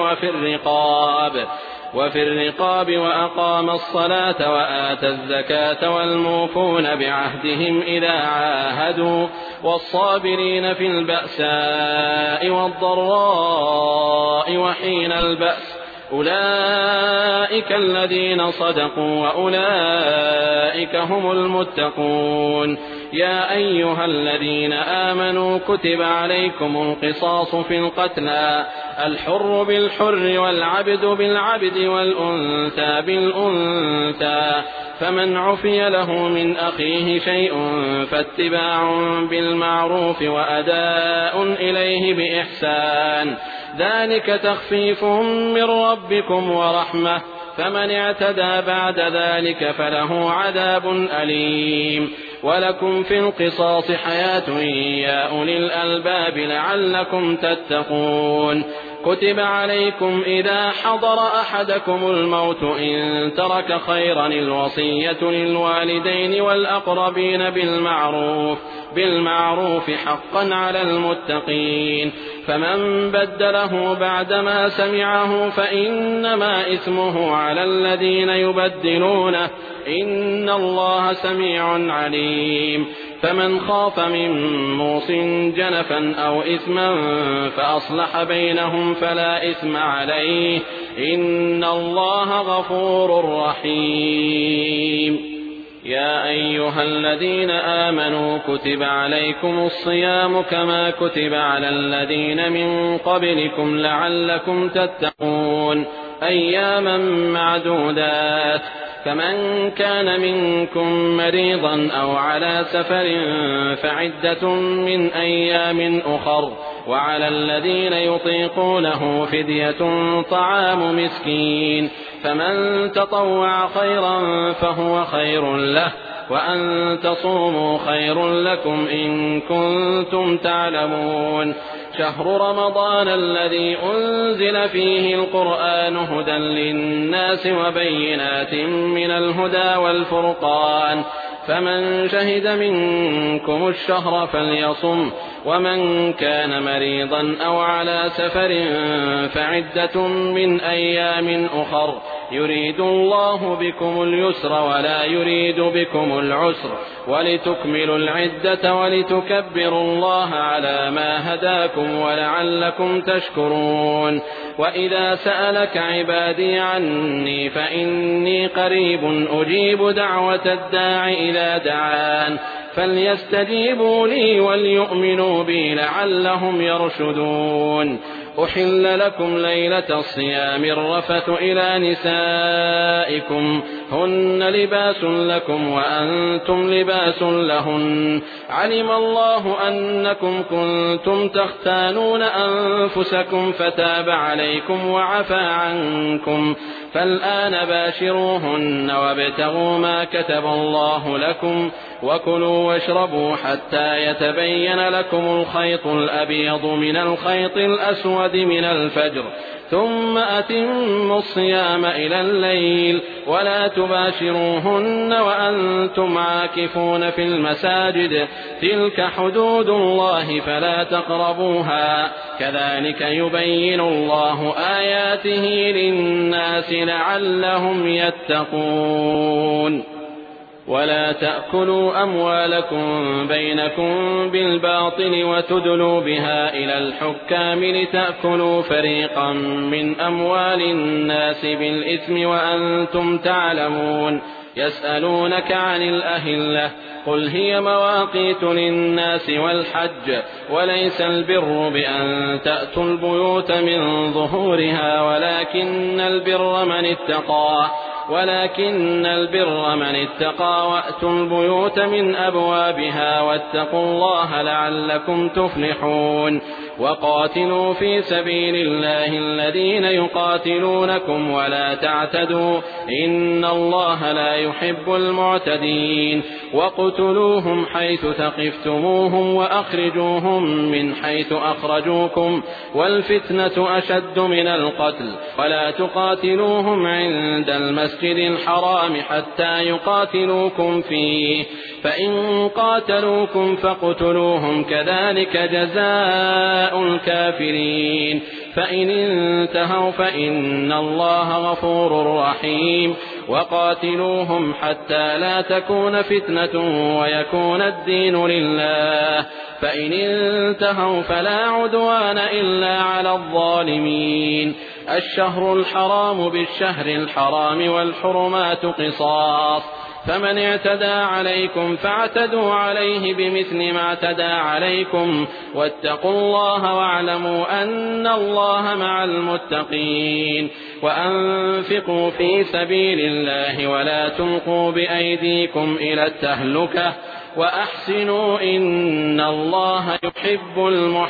وفي الرقاب وأقام الصلاة وآتى الزكاة والموفون بعهدهم إذا عاهدوا والصابرين في البأساء والضراء وحين البأس أولئك الذين صدقوا وأولئك هم المتقون يا أيها الذين آمنوا كتب عليكم القصاص في القتلى الحر بالحر والعبد بالعبد والأنثى بالأنثى فمن عفي له من أخيه شيء فاتباع بالمعروف وأداء إليه بإحسان ذلك تخفيف من ربكم ورحمة فمن اعتدى بعد ذلك فله عذاب أليم ولكم في القصاص حياة يا أولي الألباب لعلكم تتقون كتب عليكم إذا حضر أحدكم الموت إن ترك خيرا الوصية للوالدين والأقربين بالمعروف حقا على المتقين فمن بدله بعدما سمعه فإنما إثمه على الذين يبدلونه إن الله سميع عليم فمن خاف من موص جنفا أو إثما فأصلح بينهم فلا إثم عليه إن الله غفور رحيم يا أيها الذين آمنوا كتب عليكم الصيام كما كتب على الذين من قبلكم لعلكم تتقون أياما معدودات فمن كان منكم مريضا أو على سفر فعدة من أيام أخر وعلى الذين يطيقونه فدية طعام مسكين فمن تطوع خيرا فهو خير له وأن تصوموا خير لكم إن كنتم تعلمون شهر رمضان الذي أنزل فيه القرآن هدى للناس وبينات من الهدى والفرقان فمن شهد منكم الشهر فليصم ومن كان مريضا أو على سفر فعدة من أيام أخر يريد الله بكم اليسر ولا يريد بكم العسر ولتكملوا العدة ولتكبروا الله على ما هداكم ولعلكم تشكرون وإذا سألك عبادي عني فإني قريب أجيب دعوة الداع إذا دعان فليستجيبوا لي وليؤمنوا بي لعلهم يرشدون أحل لكم ليلة الصيام الرفث إلى نسائكم هن لباس لكم وأنتم لباس لهن علم الله أنكم كنتم تختانون أنفسكم فتاب عليكم وعفى عنكم فالآن باشروهن وابتغوا ما كتب الله لكم وكلوا واشربوا حتى يتبين لكم الخيط الأبيض من الخيط الأسود من الفجر ثم أتموا الصيام إلى الليل ولا تباشروهن وأنتم عاكفون في المساجد تلك حدود الله فلا تقربوها كذلك يبين الله آياته للناس لعلهم يتقون ولا تأكلوا أموالكم بينكم بالباطل وتدلوا بها إلى الحكام لتأكلوا فريقا من أموال الناس بالإثم وأنتم تعلمون يسألونك عن الأهلة قل هي مواقيت للناس والحج وليس البر بأن تأتوا البيوت من ظهورها ولكن البر من اتقى وأتوا البيوت من أبوابها واتقوا الله لعلكم تفلحون وقاتلوا في سبيل الله الذين يقاتلونكم ولا تعتدوا إن الله لا يحب المعتدين وقتلوهم حيث ثقفتموهم وأخرجوهم من حيث أخرجوكم والفتنة أشد من القتل ولا تقاتلوهم عند المسجد الحرام حتى يقاتلوكم فيه فإن قاتلوكم فاقتلوهم كذلك جزاء الكافرين فإن انتهوا فإن الله غفور رحيم وقاتلوهم حتى لا تكون فتنة ويكون الدين لله فإن انتهوا فلا عدوان إلا على الظالمين الشهر الحرام بالشهر الحرام والحرمات قصاص فمن اعتدى عليكم فاعتدوا عليه بمثل ما اعتدى عليكم واتقوا الله واعلموا أن الله مع المتقين وأنفقوا في سبيل الله ولا تلقوا بأيديكم إلى التهلكة وأحسنوا إن الله يحب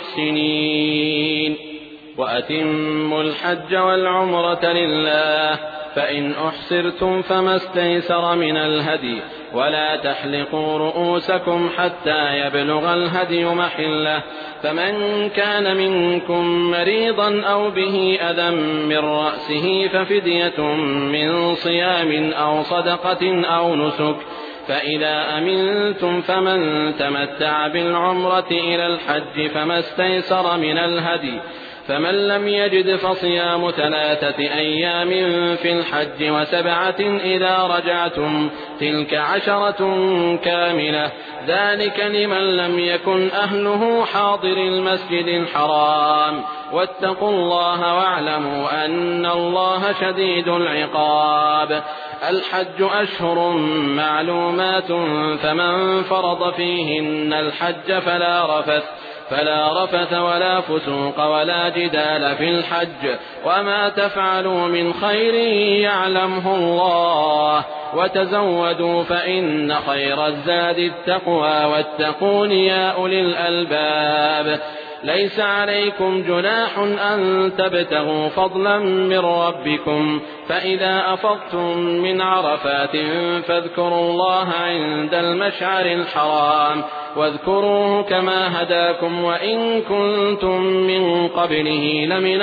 المحسنين وأتموا الحج والعمرة لله فإن أحصرتم فما استيسر من الهدي ولا تحلقوا رؤوسكم حتى يبلغ الهدي محله فمن كان منكم مريضا أو به أذى من رأسه ففدية من صيام أو صدقة أو نسك فإذا أمنتم فمن تمتع بالعمرة إلى الحج فما استيسر من الهدي فمن لم يجد فصيام 3 أيام في الحج و7 إذا رجعتم تلك 10 كاملة ذلك لمن لم يكن أهله حاضر المسجد الحرام واتقوا الله واعلموا أن الله شديد العقاب الحج أشهر معلومات فمن فرض فيهن الحج فلا رفث ولا فسوق ولا جدال في الحج وما تفعلوا من خير يعلمه الله وتزودوا فإن خير الزاد التقوى واتقون يا أولي الألباب ليس عليكم جناح أن تبتغوا فضلا من ربكم فإذا أفضتم من عرفات فاذكروا الله عند المشعر الحرام واذكروه كما هداكم وإن كنتم من قبله لمن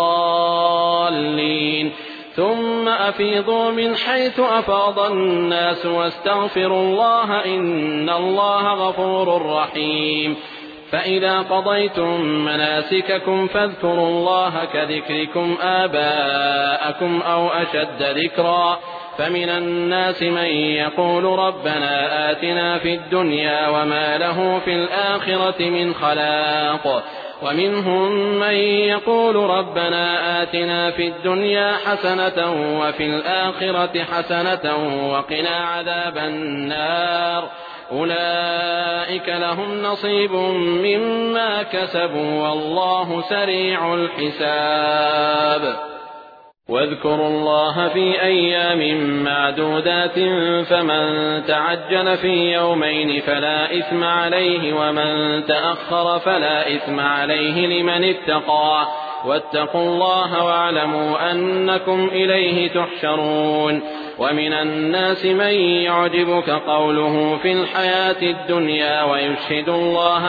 الضالين ثم أفيضوا من حيث أفاض الناس واستغفروا الله إن الله غفور رحيم فإذا قضيتم مناسككم فاذكروا الله كذكركم آباءكم أو أشد ذكرا فمن الناس من يقول ربنا آتنا في الدنيا وما له في الآخرة من خلاق ومنهم من يقول ربنا آتنا في الدنيا حسنة وفي الآخرة حسنة وقنا عذاب النار أولئك لهم نصيب مما كسبوا والله سريع الحساب واذكروا الله في أيام معدودات فمن تعجل في يومين فلا إثم عليه ومن تأخر فلا إثم عليه لمن اتقى واتقوا الله واعلموا أنكم إليه تحشرون ومن الناس من يعجبك قوله في الحياة الدنيا ويشهد الله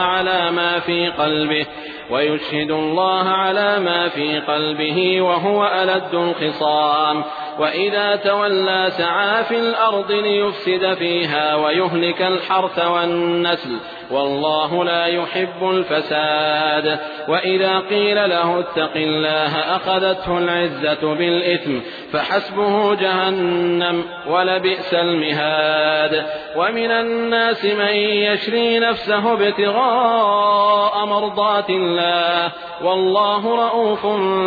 على ما في قلبه وهو ألد الخصام وإذا تولى سعى في الأرض ليفسد فيها ويهلك الحرث والنسل والله لا يحب الفساد وإذا قيل له اتق الله أخذته العزة بالإثم فحسبه جهنم ولبئس المهاد ومن الناس من يشري نفسه ابتغاء مرضات الله والله رؤوف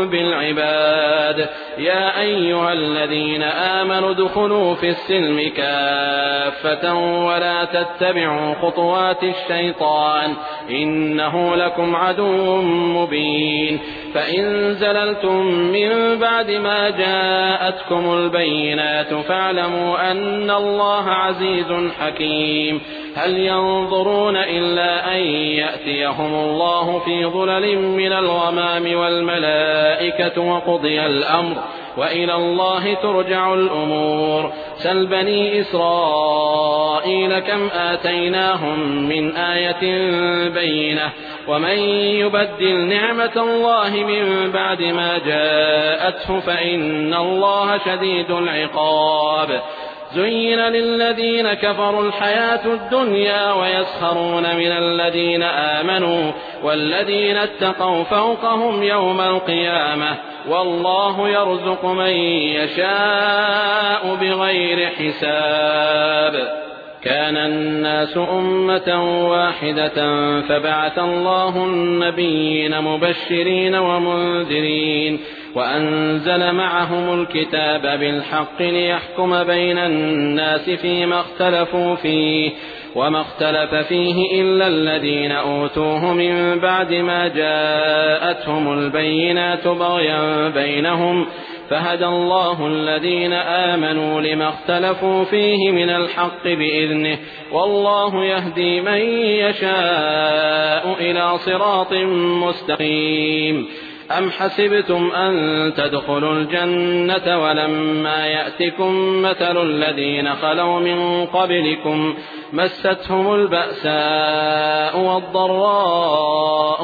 بالعباد يا أيها الذين آمنوا ادخلوا في السلم كافة ولا تتبعوا خطوات الشيطان إنه لكم عدو مبين فإن زللتم من بعد ما جاءتكم البينات فاعلموا أن الله عزيز حكيم هل ينظرون إلا أن يأتيهم الله في ظلل من الغمام والملائكة وقضي الأمر وإلى الله ترجع الأمور سل بني إسرائيل كم آتيناهم من آية بينة ومن يبدل نعمة الله من بعد ما جاءته فإن الله شديد العقاب زين للذين كفروا الحياة الدنيا ويسخرون من الذين آمنوا والذين اتقوا فوقهم يوم القيامة والله يرزق من يشاء بغير حساب كان الناس أمة واحدة فبعث الله النبيين مبشرين ومنذرين وأنزل معهم الكتاب بالحق ليحكم بين الناس فيما اختلفوا فيه وما اختلف فيه إلا الذين أوتوه من بعد ما جاءتهم البينات بغيا بينهم فهدى الله الذين آمنوا لما اختلفوا فيه من الحق بإذنه والله يهدي من يشاء إلى صراط مستقيم أم حسبتم أن تدخلوا الجنة ولما يأتكم مثل الذين خلوا من قبلكم مستهم البأساء والضراء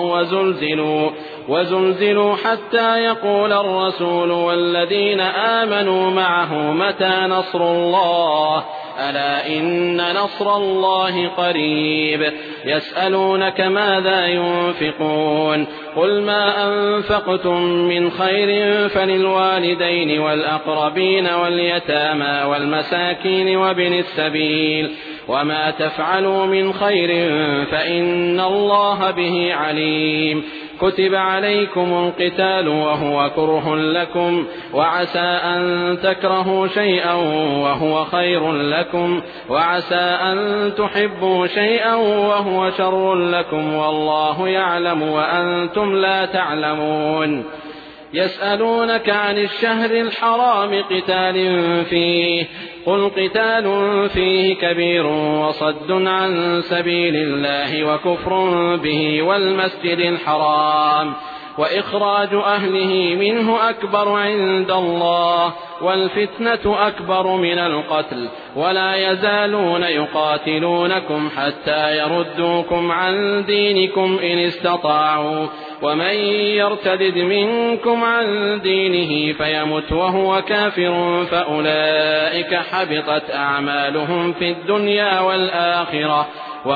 وزلزلوا حتى يقول الرسول والذين آمنوا معه متى نصر الله ألا إن نصر الله قريب يسألونك ماذا ينفقون قل ما أنفقتم من خير فللوالدين والأقربين واليتامى والمساكين وابن السبيل وما تفعلوا من خير فإن الله به عليم كتب عليكم القتال وهو كره لكم وعسى أن تكرهوا شيئا وهو خير لكم وعسى أن تحبوا شيئا وهو شر لكم والله يعلم وأنتم لا تعلمون. يسألونك عن الشهر الحرام قتال فيه قل قتال فيه كبير وصد عن سبيل الله وكفر به والمسجد الحرام وإخراج أهله منه أكبر عند الله والفتنة أكبر من القتل ولا يزالون يقاتلونكم حتى يردوكم عن دينكم إن استطاعوا ومن يرتد منكم عن دينه فيمت وهو كافر فأولئك حبطت أعمالهم في الدنيا والآخرة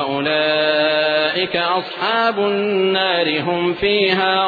وأولئك أصحاب النار هم فيها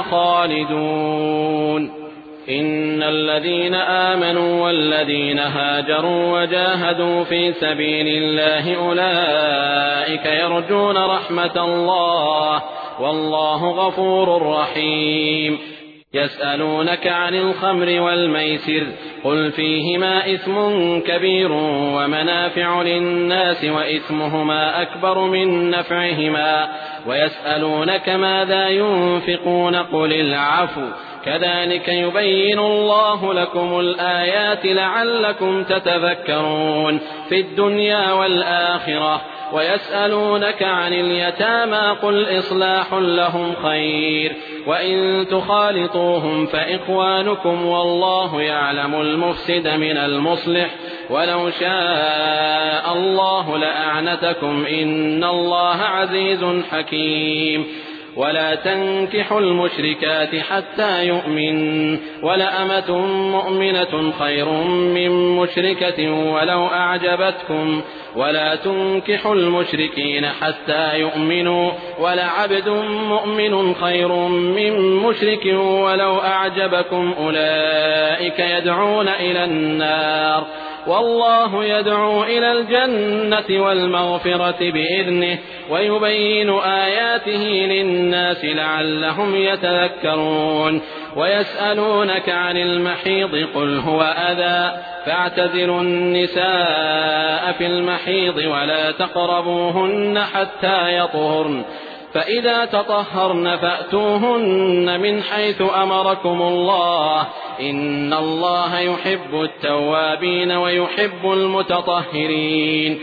خالدون. إن الذين آمنوا والذين هاجروا وجاهدوا في سبيل الله أولئك يرجون رحمة الله والله غفور رحيم. يسألونك عن الخمر والميسر قل فيهما إثم كبير ومنافع للناس وإثمهما أكبر من نفعهما ويسألونك ماذا ينفقون قل العفو كذلك يبين الله لكم الآيات لعلكم تتذكرون في الدنيا والآخرة. ويسألونك عن اليتامى قل إصلاح لهم خير وإن تخالطوهم فإخوانكم والله يعلم المفسد من المصلح ولو شاء الله لأعنتكم إن الله عزيز حكيم. ولا تنكحوا المشركات حتى يؤمن ولأمة مؤمنة خير من مشركة ولو أعجبتكم ولا تنكحوا المشركين حتى يؤمنوا ولعبد مؤمن خير من مشرك ولو أعجبكم أولئك يدعون إلى النار والله يدعو إلى الجنة والمغفرة بإذنه ويبين آياته للناس لعلهم يتذكرون. ويسألونك عن المحيض قل هو أذى فاعتزلوا النساء في المحيض ولا تقربوهن حتى يطهرن فإذا تطهرن فأتوهن من حيث أمركم الله إن الله يحب التوابين ويحب المتطهرين.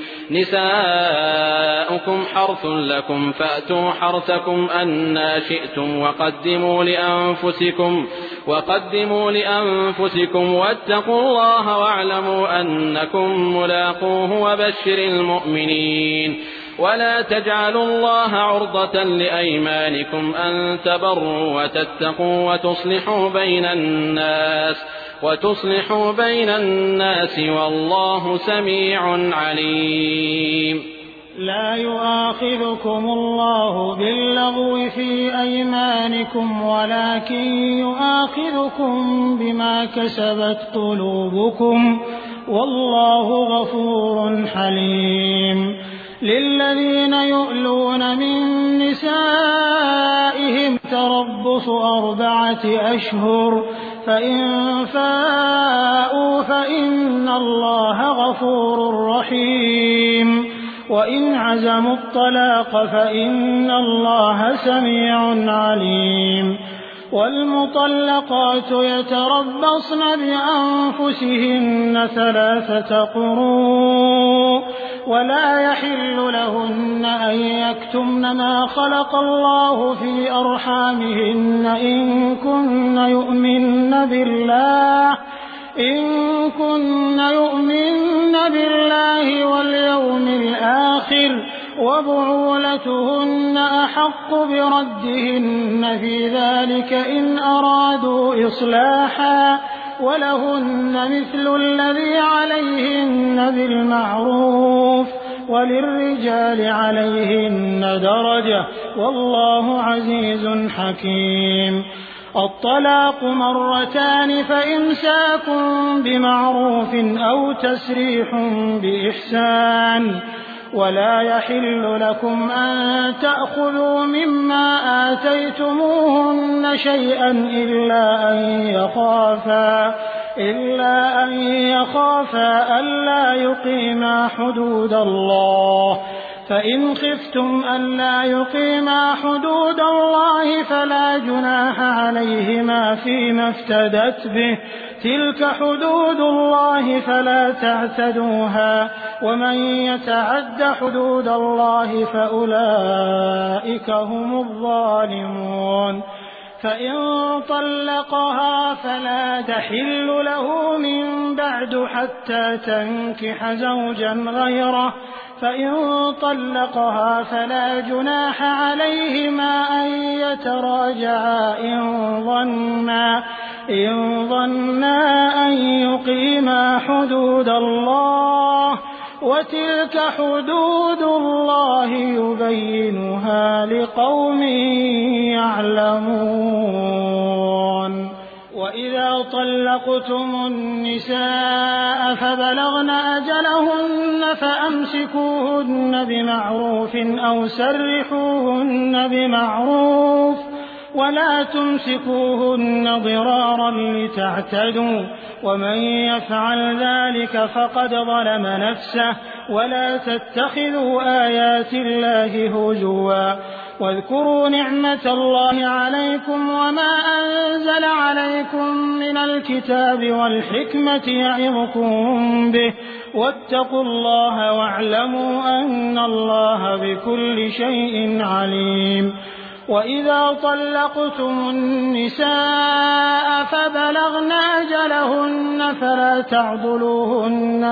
نساؤكم حرث لكم فأتوا حرثكم أنى شئتم وقدموا لأنفسكم واتقوا الله واعلموا أنكم ملاقوه وبشر المؤمنين. ولا تجعلوا الله عرضة لأيمانكم أن تبروا وتتقوا وتصلحوا بين الناس والله سميع عليم. لا يؤاخذكم الله باللغو في أيمانكم ولكن يؤاخذكم بما كسبت قلوبكم والله غفور حليم. للذين يؤلون من نسائهم تربص 4 أشهر فإن فاءوا فإن الله غفور رحيم وإن عزموا الطلاق فإن الله سميع عليم. والمطلقات يتربصن بأنفسهن 3 قروء ولا يحل لهن أن يكتمن ما خلق الله في أرحامهن إن كن يؤمن بالله واليوم الآخر وبعولتهن أحق بردهن في ذلك إن أرادوا إصلاحا ولهن مثل الذي عليهن بالمعروف وللرجال عليهن درجة والله عزيز حكيم. الطلاق 2 فإمساك بمعروف أو تسريح بإحسان ولا يحل لكم أن تأخذوا مما آتيتموهن شيئا إلا أن يخافا ألا يقيما حدود الله، فإن خفتم ألا يقيما حدود الله فلا جناح عليهما فيما افتدت به، تلك حدود الله فلا تعتدوها، ومن يتعد حدود الله فأولئك هم الظالمون. فإن طلقها فلا تحل له من بعد حتى تنكح زوجا غيره، فإن طلقها فلا جناح عليهما أن يتراجعا إن ظنا أن يقيما حدود الله، وتلك حدود الله يبينها لقوم يعلمون. وإذا طلقتم النساء فبلغن أجلهن فأمسكوهن بمعروف أو سرحوهن بمعروف، ولا تمسكوهن ضرارا لتعتدوا، ومن يفعل ذلك فقد ظلم نفسه، ولا تتخذوا آيات الله هزوا، واذكروا نعمة الله عليكم وما أنزل عليكم من الكتاب والحكمة يعظكم به، واتقوا الله واعلموا أن الله بكل شيء عليم. وإذا طلقتم النساء فبلغن أجلهن فلا تعضلوهن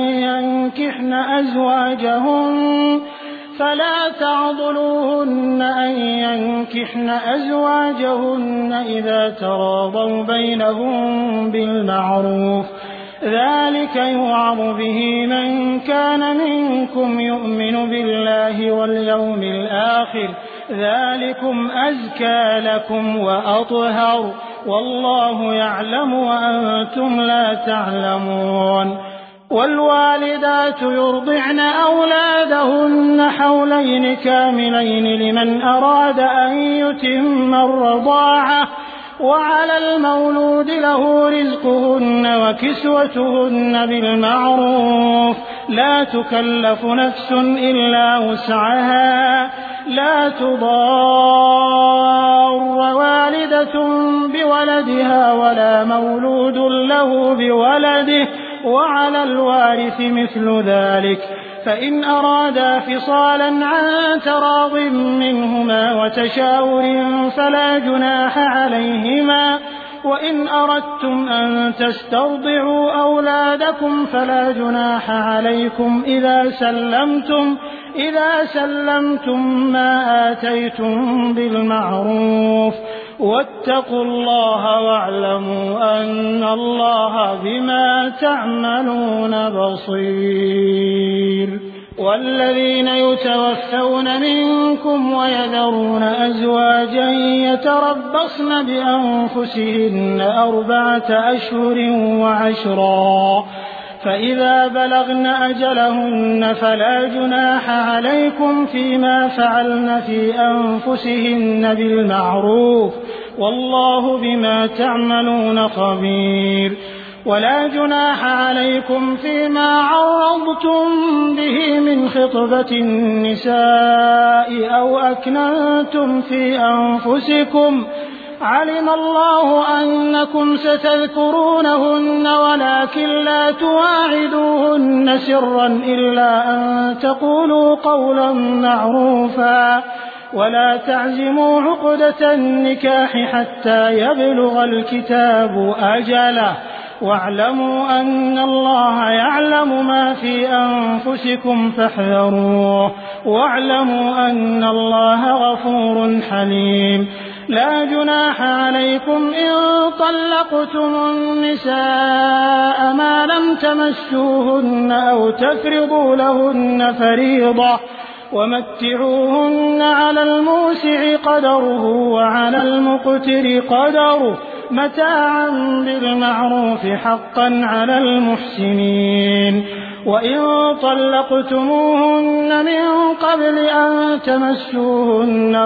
أن ينكحن أزواجهن إذا تراضوا بينهم بالمعروف، ذلك يوعظ به من كان منكم يؤمن بالله واليوم الآخر، ذلكم أزكى لكم وأطهر، والله يعلم وأنتم لا تعلمون. والوالدات يرضعن أولادهن حولين كاملين لمن أراد أن يتم الرضاعة، وعلى المولود له رزقهن وكسوتهن بالمعروف، لا تكلف نفس إلا وسعها، لا تضار والدة بولدها ولا مولود له بولده، وعلى الوارث مثل ذلك، فإن أرادا فصالا عن تراض منهما وتشاور فلا جناح عليهما، وإن أردتم أن تسترضعوا أولادكم فلا جناح عليكم إذا سلمتم ما آتيتم بالمعروف، واتقوا الله واعلموا أن الله بما تعملون بصير. والذين يتوفون منكم ويذرون أزواجا يتربصن بأنفسهن 4 أشهر وعشرا، فإذا بلغن أجلهن فلا جناح عليكم فيما فعلن في أنفسهن بالمعروف، والله بما تعملون خبير. ولا جناح عليكم فيما عرضتم به من خطبة النساء أو أكننتم في أنفسكم، علم الله أنكم ستذكرونهن ولكن لا تواعدوهن سرا إلا أن تقولوا قولا معروفا، ولا تعزموا عقدة النكاح حتى يبلغ الكتاب أجله، واعلموا أن الله يعلم ما في أنفسكم فاحذروه، واعلموا أن الله غفور حليم. لا جناح عليكم إن طلقتم النساء ما لم تمسوهن أو تفرضوا لهن فريضة، ومتعوهن على الموسع قدره وعلى المقتر قدره متاعا بالمعروف حقا على المحسنين. وإن طلقتموهن من قبل أن تمسوهن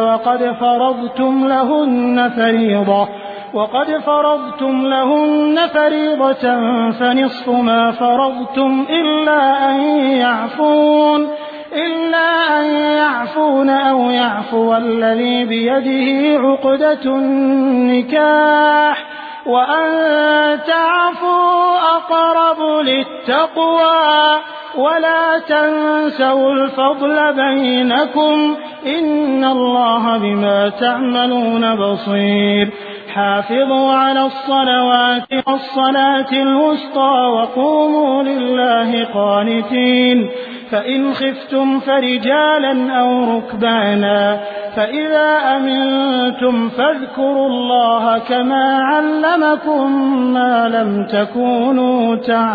وقد فرضتم لهن فريضة فنصف ما فرضتم إلا أن يعفون أو يعفو الذي بيده عقدة النكاح وأن تعفوا أقرب للتقوى ولا تنسوا الفضل بينكم إن الله بما تعملون بصير حافظوا على الصلوات والصلاة الوسطى وقوموا لله قانتين فإن خفتم فرجالا أو ركبانا فإذا أمنتم فاذكروا الله كما علمكم ما لم تكونوا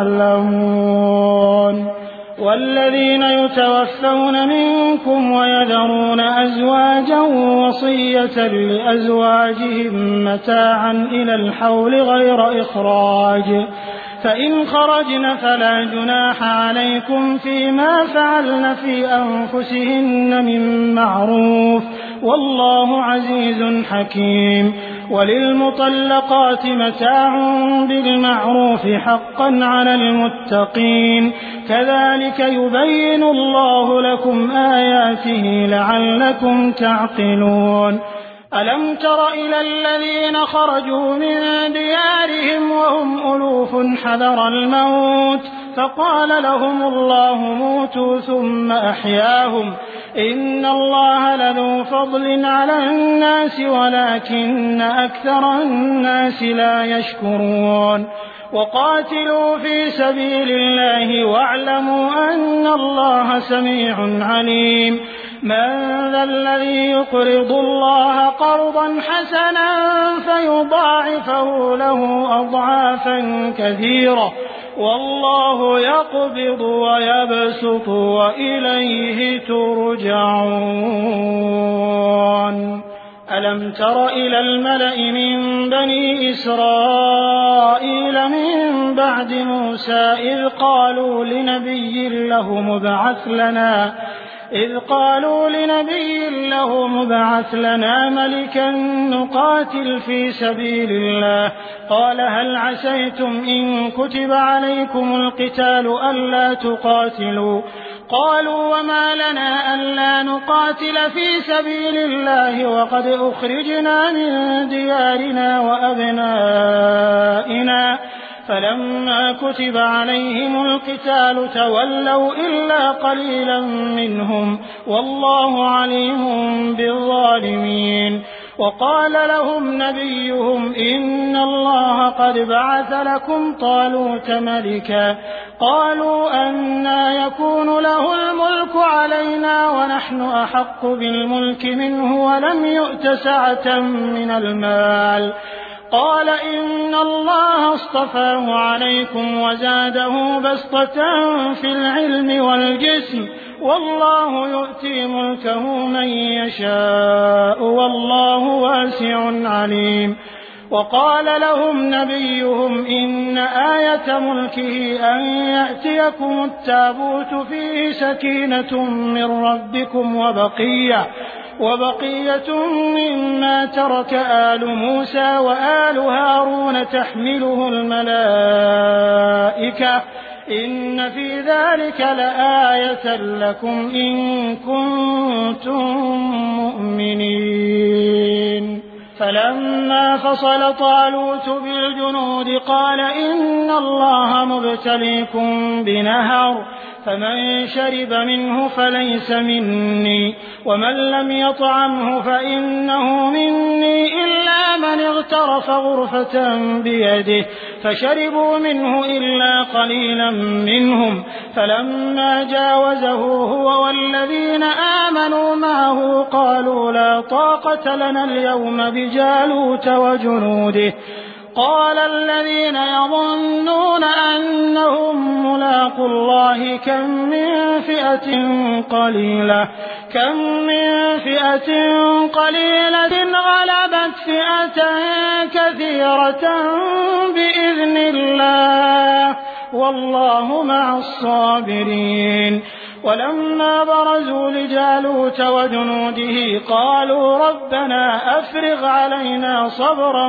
تعلمون والذين يتوفون منكم ويذرون أزواجا وصية لأزواجهم متاعا إلى الحول غير إخراج فإن خرجن فلا جناح عليكم فيما فعلن في أنفسهن من معروف والله عزيز حكيم وللمطلقات متاع بالمعروف حقا على المتقين كذلك يبين الله لكم آياته لعلكم تعقلون ألم تر إلى الذين خرجوا من ديارهم وهم ألوف حذر الموت فقال لهم الله موتوا ثم أحياهم إن الله لذو فضل على الناس ولكن أكثر الناس لا يشكرون وقاتلوا في سبيل الله واعلموا أن الله سميع عليم من ذا الذي يقرض الله قرضا حسنا فيضاعفه له أضعافا كثيرة والله يقبض ويبسط وإليه ترجعون ألم تر إلى الملأ من بني إسرائيل من بعد موسى إذ قالوا لنبي له مبعث لنا ملكا نقاتل في سبيل الله قال هل عسيتم إن كتب عليكم القتال ألا تقاتلوا قالوا وما لنا ألا نقاتل في سبيل الله وقد أخرجنا من ديارنا وأبنائنا فلما كتب عليهم القتال تولوا إلا قليلا منهم والله عليم بالظالمين وقال لهم نبيهم إن الله قد بعث لكم طالوت ملكا قالوا أنى يكون له الملك علينا ونحن أحق بالملك منه ولم يؤت سعة من المال قال إن الله اصطفاه عليكم وزاده بسطة في العلم والجسم والله يؤتي ملكه من يشاء والله واسع عليم وقال لهم نبيهم إن آية ملكه أن يأتيكم التابوت فيه سكينة من ربكم وبقية مما ترك آل موسى وآل هارون تحمله الملائكة إن في ذلك لآية لكم إن كنتم مؤمنين فلما فصل طالوت بالجنود قال إن الله مبتليكم بنهر فمن شرب منه فليس مني ومن لم يطعمه فإنه مني إلا من اغترف غرفة بيده فشربوا منه إلا قليلا منهم فلما جاوزه هو والذين آمنوا معه قالوا لا طاقة لنا اليوم بجالوت وجنوده قال الذين يظنون أنهم ملاقو الله كم من فئة قليلة غلبت فئة كثيرة بإذن الله والله مع الصابرين. ولما برزوا لجالوت وجنوده قالوا ربنا أفرغ علينا صبرا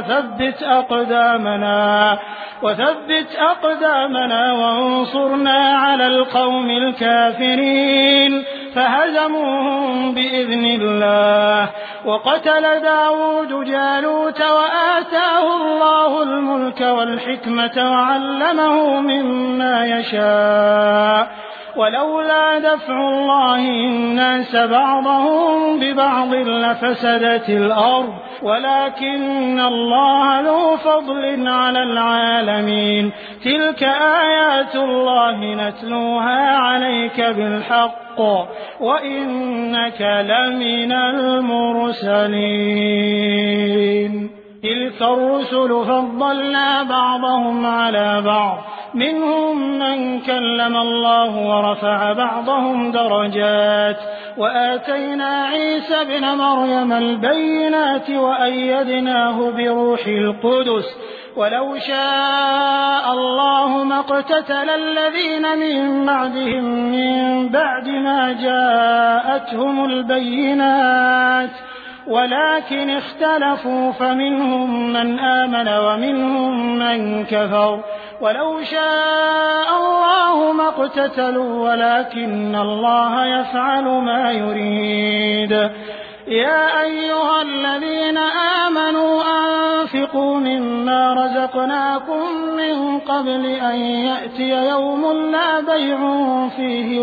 وثبت أقدامنا وانصرنا على القوم الكافرين. فهزموهم بإذن الله. وقتل داود جالوت وآتاه الله الملك والحكمة وعلمه مما يشاء. ولولا دفع الله الناس بعضهم ببعض لفسدت الأرض ولكن الله ذو فضل على العالمين. تلك آيات الله نتلوها عليك بالحق وإنك لمن المرسلين. تلك الرسل فضلنا بعضهم على بعض منهم من كلم الله ورفع بعضهم درجات وآتينا عيسى ابن مريم البينات وأيدناه بروح القدس. ولو شاء الله ما اقتتل الذين من بعدهم من بعد ما جاءتهم البينات ولكن اختلفوا فمنهم من آمن ومنهم من كفر. ولو شاء الله ما اقتتلوا ولكن الله يفعل ما يريد. يا أيها الذين آمنوا أنفقوا مما رزقناكم من قبل أن يأتي يوم لا بيع فيه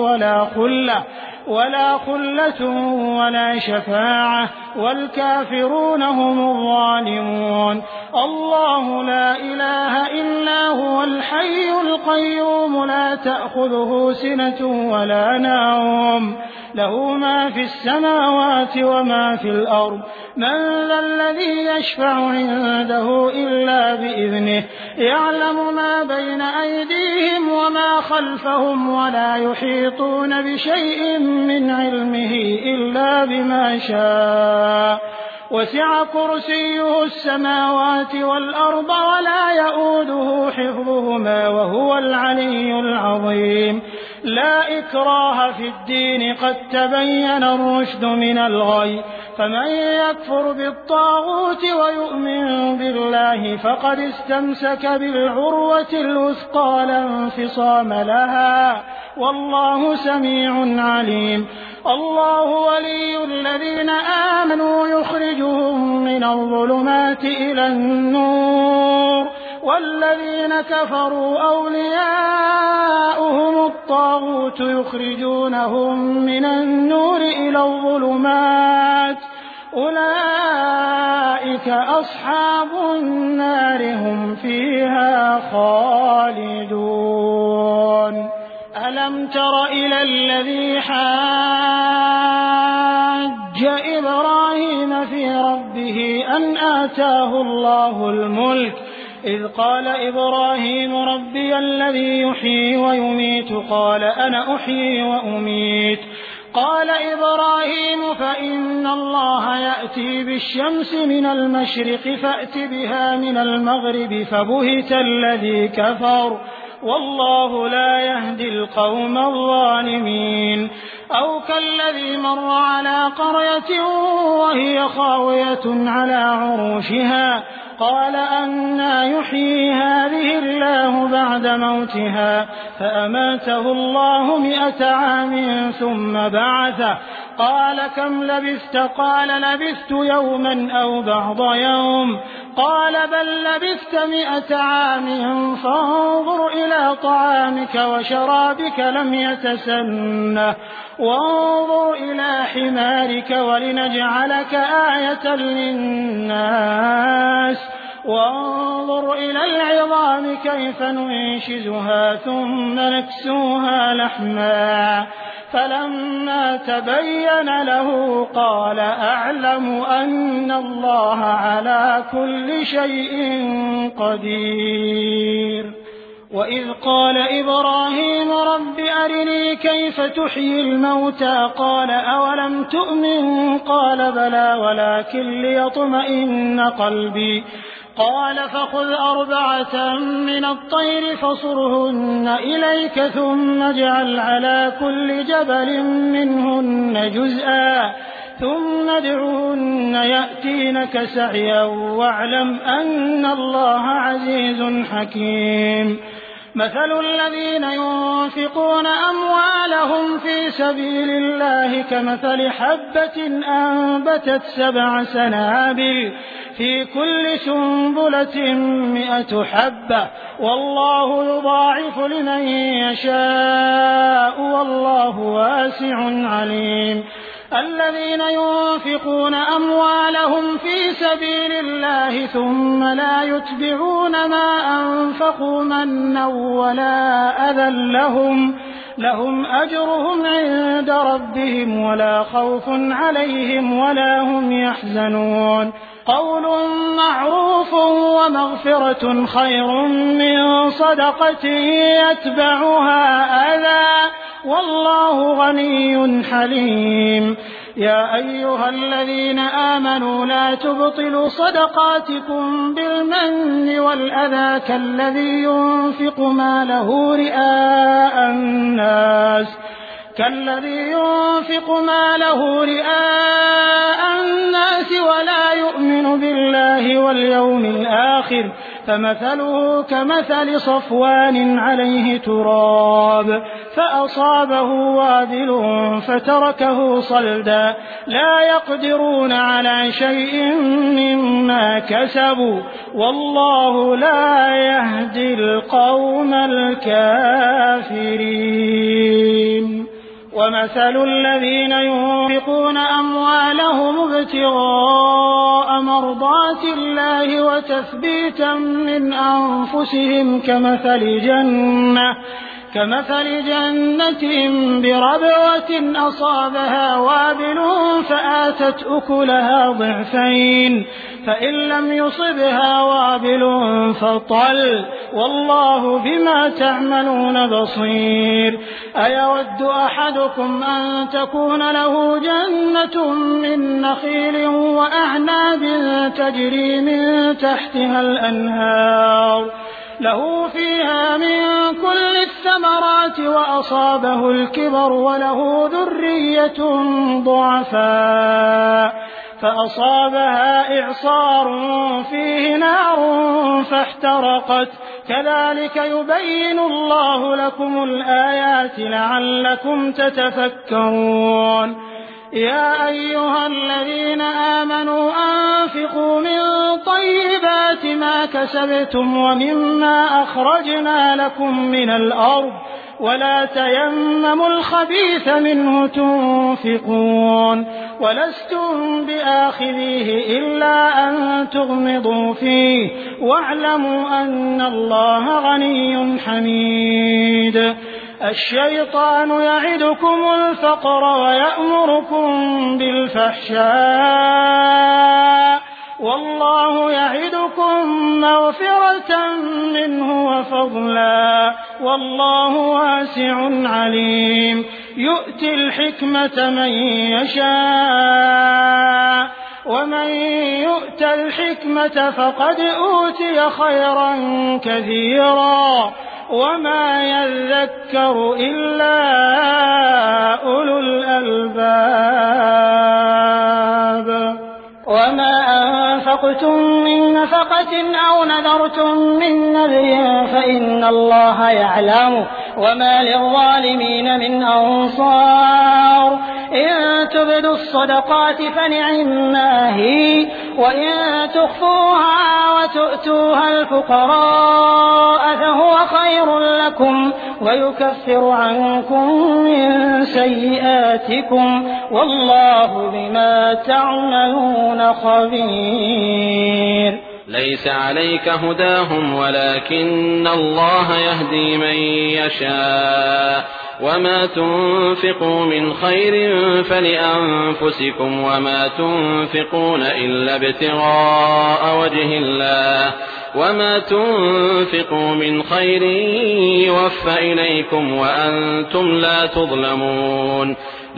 ولا خلة ولا شفاعة والكافرون هم الظالمون. الله لا إله إلا هو الحي القيوم لا تأخذه سنة ولا نوم له ما في السماوات وما في الأرض. من ذا الذي يشفع عنده إلا بإذنه يعلم ما بين أيديهم وما خلفهم ولا يحيطون بشيء من علمه إلا بما شاء. وسع كرسيه السماوات والأرض ولا يؤوده حفظهما وهو العلي العظيم. لا إكراه في الدين قد تبين الرشد من الغي. فمن يكفر بالطاغوت ويؤمن بالله فقد استمسك بالعروة الوثقى لا انفصام لها والله سميع عليم. الله ولي الذين آمنوا يخرجهم من الظلمات إلى النور والذين كفروا أولياؤهم الطاغوت يخرجونهم من النور إلى الظلمات أولئك أصحاب النار هم فيها خالدون. ألم تر إلى الذي حاج إبراهيم في ربه أن آتاه الله الملك إذ قال إبراهيم ربي الذي يحيي ويميت قال أنا أحيي وأميت. قال إبراهيم فإن الله يأتي بالشمس من المشرق فأت بها من المغرب فبهت الذي كفر والله لا يهدي القوم الظالمين. أو كالذي مر على قرية وهي خاوية على عروشها قال أنى يحيي هذه الله بعد موتها فأماته الله 100 عام ثم بعثه قال كم لبثت قال لبثت يوما أو بعض يوم قال بل لبثت 100 عام فانظر إلى طعامك وشرابك لم يتسنه وانظر إلى حمارك ولنجعلك آية للناس وانظر إلى العظام كيف ننشزها ثم نكسوها لحما فلما تبين له قال أعلم أن الله على كل شيء قدير. وإذ قال إبراهيم رب أرني كيف تحيي الموتى قال أولم تؤمن قال بلى ولكن ليطمئن قلبي قال فخذ 4 من الطير فصرهن إليك ثم اجعل على كل جبل منهن جزءا ثم ادعهن يأتينك سعيا واعلم أن الله عزيز حكيم مثل الذين ينفقون أموالهم في سبيل الله كمثل حبة أنبتت 7 سنابل في كل سنبلة 100 حبة والله يضاعف لمن يشاء والله واسع عليم الذين ينفقون أموالهم في سبيل الله ثم لا يتبعون ما أنفقوا منا ولا أذى لهم أجرهم عند ربهم ولا خوف عليهم ولا هم يحزنون قول معروف ومغفرة خير من صدقة يتبعها أذى والله غني حليم يا أيها الذين آمنوا لا تبطلوا صدقاتكم بالمن والأذى كالذي ينفق ماله رئاء الناس ولا يؤمن بالله واليوم الآخر فمثله كمثل صفوان عليه تراب فأصابه وابل فتركه صلدا لا يقدرون على شيء مما كسبوا والله لا يهدي القوم الكافرين ومثل الذين ينفقون أموالهم ابتغاء مرضات الله وتثبيتا من أنفسهم كمثل جنة بربوة أصابها وابل فآتت أكلها ضعفين فإن لم يصبها وابل فطل والله بما تعملون بصير أيود أحدكم أن تكون له جنة من نخيل وأعناب تجري من تحتها الأنهار له فيها من كل الثمرات وأصابه الكبر وله ذرية ضعفاء فأصابها إعصار فيه نار فاحترقت كذلك يبين الله لكم الآيات لعلكم تتفكرون يا أيها الذين آمنوا أنفقوا من طيبات ما كسبتم ومما أخرجنا لكم من الأرض ولا تيمموا الخبيث منه تنفقون ولستم بآخذيه إلا أن تغمضوا فيه واعلموا أن الله غني حميد الشيطان يعدكم الفقر ويأمركم بالفحشاء والله يعدكم مغفرة منه وفضلا والله واسع عليم يؤتي الحكمة من يشاء ومن يؤت الحكمة فقد أوتي خيرا كثيرا وما يذكر إلا أولو الألباب وما أنفقتم من نفقة أو نذرتم من نذر فإن الله يعلم وما للظالمين من أنصار إن تبدوا الصدقات فنعما هي وإن تخفوها وتؤتوها الفقراء فهو خير لكم ويكفر عنكم من سيئاتكم والله بما تعملون خبير ليس عليك هداهم ولكن الله يهدي من يشاء وما تنفقوا من خير فلأنفسكم وما تنفقون إلا ابتغاء وجه الله وما تنفقوا من خير يوفى إليكم وأنتم لا تظلمون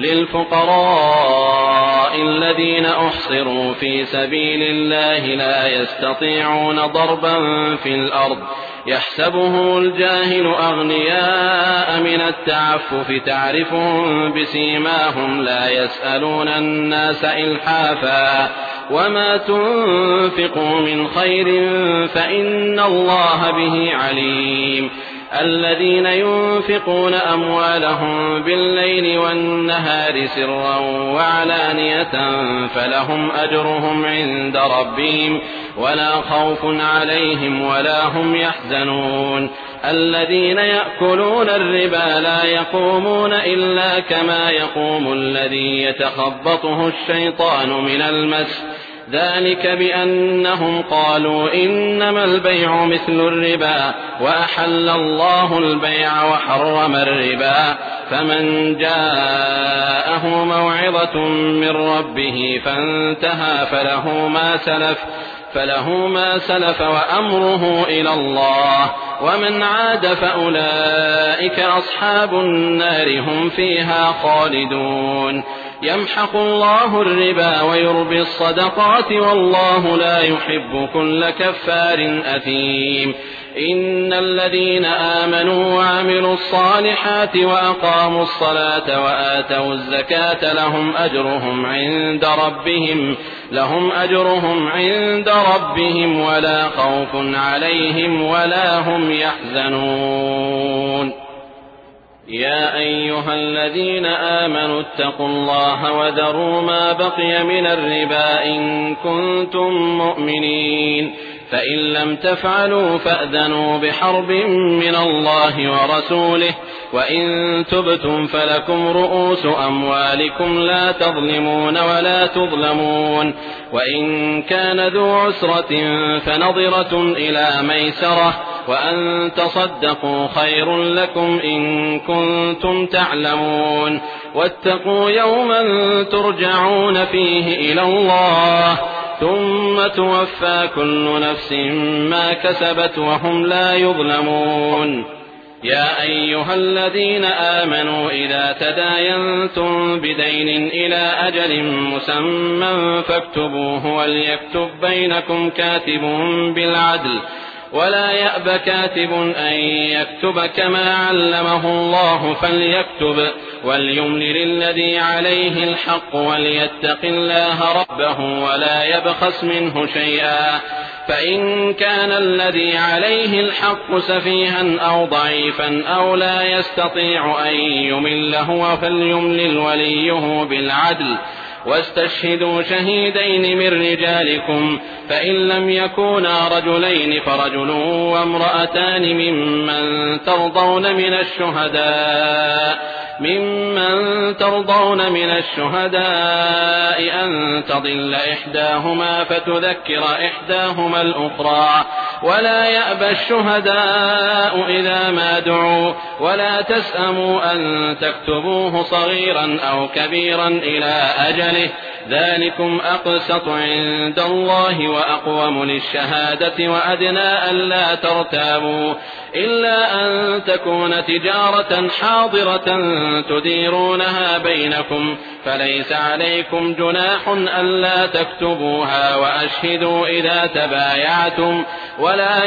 للفقراء الذين أحصروا في سبيل الله لا يستطيعون ضربا في الأرض يحسبه الجاهل أغنياء من التعفف تعرفهم بسيماهم لا يسألون الناس إلحافا وما تنفقوا من خير فإن الله به عليم الذين ينفقون أموالهم بالليل والنهار سرا وعلانية فلهم أجرهم عند ربهم ولا خوف عليهم ولا هم يحزنون الذين يأكلون الربا لا يقومون إلا كما يقوم الذي يتخبطه الشيطان من المس ذلك بأنهم قالوا إنما البيع مثل الربا وأحل الله البيع وحرم الربا فمن جاءه موعظة من ربه فانتهى فله ما سلف وأمره إلى الله ومن عاد فأولئك أصحاب النار هم فيها خالدون يمحق الله الربا ويربي الصدقات والله لا يحب كل كفار أثيم إن الذين آمنوا وعملوا الصالحات وأقاموا الصلاة وآتوا الزكاة لهم أجرهم عند ربهم ولا خوف عليهم ولا هم يحزنون يا أيها الذين آمنوا اتقوا الله وذروا ما بقي من الربا إن كنتم مؤمنين فإن لم تفعلوا فأذنوا بحرب من الله ورسوله وإن تبتم فلكم رؤوس أموالكم لا تظلمون ولا تظلمون وإن كان ذو عسرة فنظرة إلى ميسرة وأن تصدقوا خير لكم إن كنتم تعلمون واتقوا يوما ترجعون فيه إلى الله ثم توفى كل نفس ما كسبت وهم لا يظلمون يا أيها الذين آمنوا إذا تداينتم بدين إلى أجل مسمى فاكتبوه وليكتب بينكم كاتب بالعدل ولا يأب كاتب أن يكتب كما علمه الله فليكتب وليملل الذي عليه الحق وليتق الله ربه ولا يبخس منه شيئا فإن كان الذي عليه الحق سفيها أو ضعيفا أو لا يستطيع أن يمل هو فليملل وليه بالعدل واستشهدوا شهيدين من رجالكم فإن لم يكونا رجلين فرجل وامرأتان ممن ترضون من الشهداء أن تضل إحداهما فتذكر إحداهما الأخرى ولا يأبى الشهداء إذا ما دعوا ولا تسأموا أن تكتبوه صغيرا أو كبيرا إلى أجله ذلكم أقسط عند الله وأقوم للشهادة وأدنى ألا ترتابوا إلا أن تكون تجارة حاضرة تديرونها بينكم فليس عليكم جناح ألا تكتبوها وأشهدوا إذا تبايعتم ولا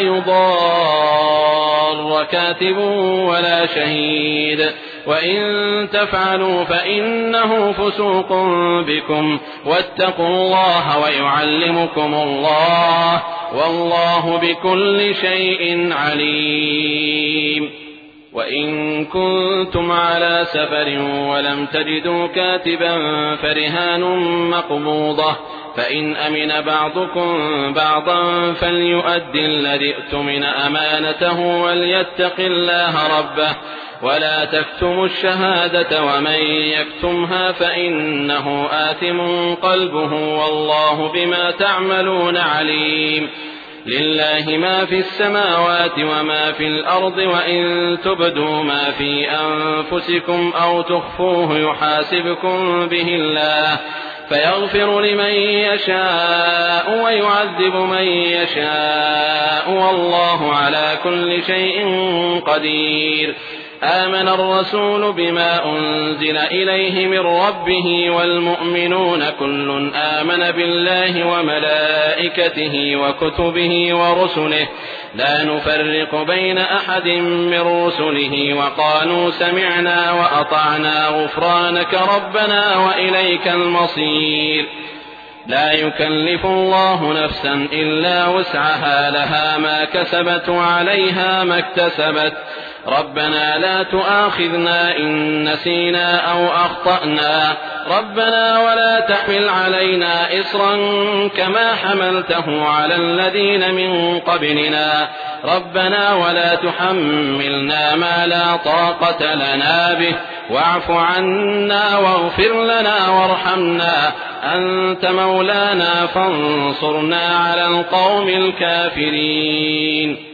يضار كاتب ولا شهيد وإن تفعلوا فإنه فسوق بكم واتقوا الله ويعلمكم الله والله بكل شيء عليم وإن كنتم على سفر ولم تجدوا كاتبا فرهان مقبوضة فإن أمن بعضكم بعضا فليؤدي الذي ائتمن أمانته وليتق الله ربه ولا تكتموا الشهادة ومن يكتمها فإنه آثم قلبه والله بما تعملون عليم لله ما في السماوات وما في الأرض وإن تبدوا ما في أنفسكم أو تخفوه يحاسبكم به الله فيغفر لمن يشاء ويعذب من يشاء والله على كل شيء قدير. آمن الرسول بما أنزل إليه من ربه والمؤمنون كل آمن بالله وملائكته وكتبه ورسله لا نفرق بين أحد من رسله وقالوا سمعنا وأطعنا غفرانك ربنا وإليك المصير. لا يكلف الله نفسا إلا وسعها لها ما كسبت وعليها ما اكتسبت ربنا لا تؤاخذنا إن نسينا أو أخطأنا ربنا ولا تحمل علينا إصرا كما حملته على الذين من قبلنا ربنا ولا تحملنا ما لا طاقة لنا به واعف عنا واغفر لنا وارحمنا أنت مولانا فانصرنا على القوم الكافرين.